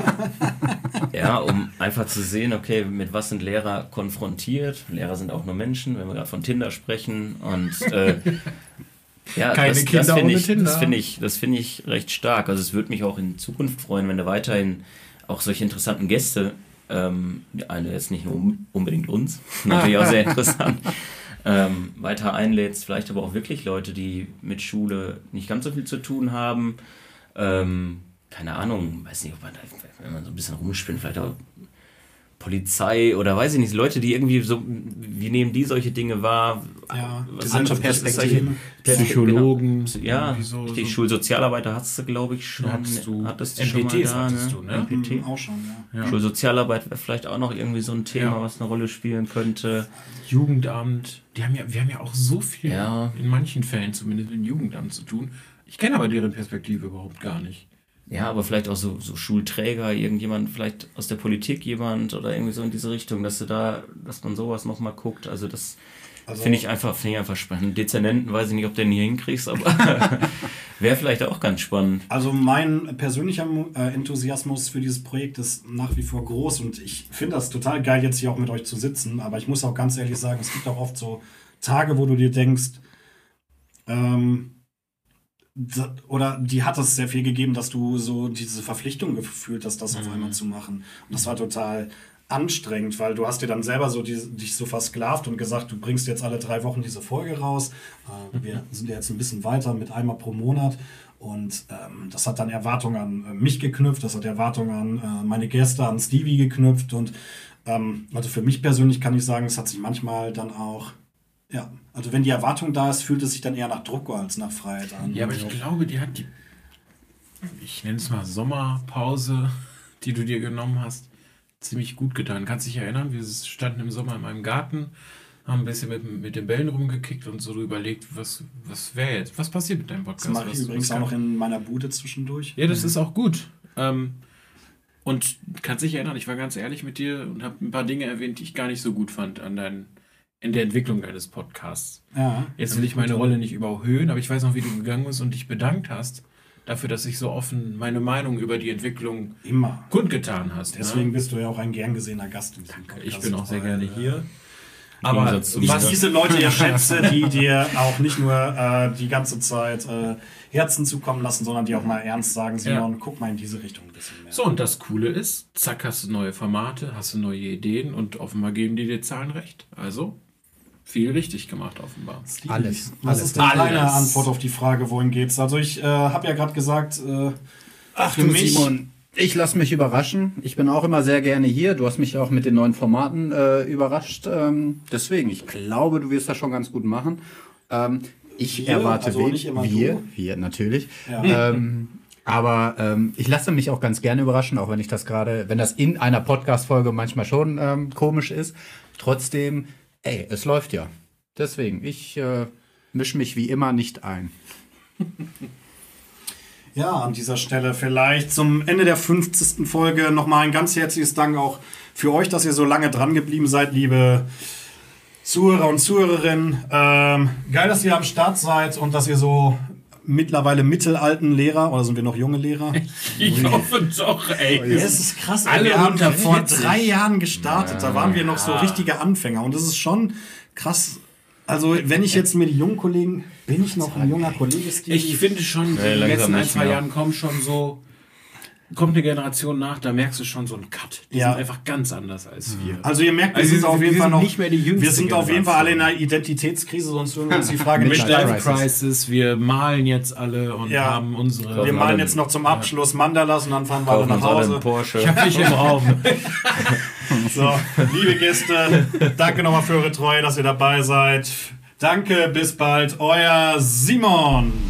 Ja, um einfach zu sehen, okay, mit was sind Lehrer konfrontiert. Lehrer sind auch nur Menschen, wenn wir gerade von Tinder sprechen. Und äh, ja, Keine das, Kinder das finde ohne ich, Tinder. das finde ich, das finde ich recht stark. Also es würde mich auch in Zukunft freuen, wenn du weiterhin auch solche interessanten Gäste, ähm, eine jetzt nicht nur um, unbedingt uns, natürlich auch sehr interessant, ähm, weiter einlädst. Vielleicht aber auch wirklich Leute, die mit Schule nicht ganz so viel zu tun haben. Ähm, keine Ahnung, weiß nicht, ob man da, wenn man so ein bisschen rumspinnt, vielleicht auch Polizei oder weiß ich nicht, Leute, die irgendwie so, wie nehmen die solche Dinge wahr? Ja, Was andere sind- was ist Perspektiven. solche- Psychologen. Genau. Ja, irgendwie so, die so. Schulsozialarbeiter hattest du, glaube ich, schon. Hattest du. hattest du M P Ts schon mal da, hattest ne? du, ne? M P T. Mhm, auch schon, ja. Ja. Schulsozialarbeit wäre vielleicht auch noch irgendwie so ein Thema, Ja. was eine Rolle spielen könnte. Jugendamt. Die haben ja, wir haben ja auch so viel, Ja. in manchen Fällen zumindest, mit dem Jugendamt zu tun. Ich kenne aber deren Perspektive überhaupt gar nicht. Ja, aber vielleicht auch so, so Schulträger, irgendjemand, vielleicht aus der Politik jemand oder irgendwie so in diese Richtung, dass du da, dass man sowas nochmal guckt. Also das Also- finde ich einfach, finde ich einfach spannend. Dezernenten, weiß ich nicht, ob du den hier hinkriegst, aber wäre vielleicht auch ganz spannend. Also mein persönlicher äh, Enthusiasmus für dieses Projekt ist nach wie vor groß und ich finde das total geil, jetzt hier auch mit euch zu sitzen. Aber ich muss auch ganz ehrlich sagen, es gibt auch oft so Tage, wo du dir denkst, ähm, da, oder die hat es sehr viel gegeben, dass du so diese Verpflichtung gefühlt hast, das auf einmal zu machen. Und das war total anstrengend, weil du hast dir dann selber so die, dich so versklavt und gesagt, du bringst jetzt alle drei Wochen diese Folge raus. Äh, wir sind ja jetzt ein bisschen weiter mit einmal pro Monat. Und ähm, das hat dann Erwartungen an äh, mich geknüpft, das hat Erwartungen an äh, meine Gäste, an Stevie geknüpft. Und ähm, also für mich persönlich kann ich sagen, es hat sich manchmal dann auch, ja, also wenn die Erwartung da ist, fühlt es sich dann eher nach Druck als nach Freiheit an. Ja, aber ich glaube, die hat die, ich nenne es mal Sommerpause, die du dir genommen hast, ziemlich gut getan. Kannst dich erinnern, wir standen im Sommer in meinem Garten, haben ein bisschen mit, mit den Bällen rumgekickt und so überlegt, was, was wäre jetzt, was passiert mit deinem Podcast? Das mache ich was, übrigens was auch noch in meiner Bude zwischendurch. Ja, das ist auch gut. Ähm, und kannst dich erinnern, ich war ganz ehrlich mit dir und habe ein paar Dinge erwähnt, die ich gar nicht so gut fand an deinen, in der Entwicklung deines Podcasts. Ja. Jetzt will ich meine Rolle nicht überhöhen, aber ich weiß noch, wie du gegangen bist und dich bedankt hast dafür, dass ich so offen meine Meinung über die Entwicklung Immer. kundgetan hast. Deswegen ne? bist du ja auch ein gern gesehener Gast in diesem Podcast. Ich bin auch sehr weil, gerne äh, hier. Aber Aber zu Ich was, diese Leute ja schätze, die dir auch nicht nur äh, die ganze Zeit äh, Herzen zukommen lassen, sondern die auch mal ernst sagen, Simon, Ja. guck mal in diese Richtung ein bisschen mehr. so, und das Coole ist, zack, hast du neue Formate, hast du neue Ideen und offenbar geben die dir Zahlen recht. Also, viel richtig gemacht, offenbar. Stevie, Alles, Was alles. ist denn deine Alles. Antwort auf die Frage, wohin geht's? Also ich äh, habe ja gerade gesagt, äh, Ach für du mich... Simon, ich lasse mich überraschen. Ich bin auch immer sehr gerne hier. Du hast mich auch mit den neuen Formaten äh, überrascht. Ähm, deswegen, ich glaube, du wirst das schon ganz gut machen. Ähm, ich Wir? erwarte Also wen- nicht immer wir, du? wir natürlich. Ja. Ähm, aber ähm, ich lasse mich auch ganz gerne überraschen, auch wenn ich das gerade, wenn das in einer Podcast-Folge manchmal schon ähm, komisch ist. Trotzdem, ey, es läuft ja. Deswegen, ich äh, mische mich wie immer nicht ein. Ja, an dieser Stelle vielleicht zum Ende der fünfzigsten Folge nochmal ein ganz herzliches Dank auch für euch, dass ihr so lange dran geblieben seid, liebe Zuhörer und Zuhörerinnen. Ähm, geil, dass ihr am Start seid und dass ihr so mittlerweile mittelalten Lehrer, oder sind wir noch junge Lehrer? Ich hoffe doch, ey. Es ist krass, ey. Alle wir haben unter vor vierzig. drei Jahren gestartet, da waren wir noch so richtige Anfänger und das ist schon krass. Also wenn ich jetzt mit den jungen Kollegen, bin ich noch ein junger Kollege, Steve? Ich finde schon, Nee, in den langsam letzten ein, nicht zwei mehr. Jahren kommen schon so, kommt eine Generation nach, da merkst du schon so einen Cut. Die Ja. sind einfach ganz anders als wir. Also ihr merkt, wir Also sind wir auf sind- jeden wir Fall sind noch nicht mehr die jüngste wir sind auf jeden Fall alle in Generation. einer Identitätskrise, sonst würden wir uns die Frage nicht Midlife stellen. Midlife Crisis, wir malen jetzt alle und Ja. haben unsere... Wir malen alle- jetzt noch zum Abschluss Mandalas und dann fahren wir alle Kaufen nach uns alle einen Hause. Porsche. Ich hab dich im Raum. So, liebe Gäste, danke nochmal für eure Treue, dass ihr dabei seid. Danke, bis bald, euer Simon.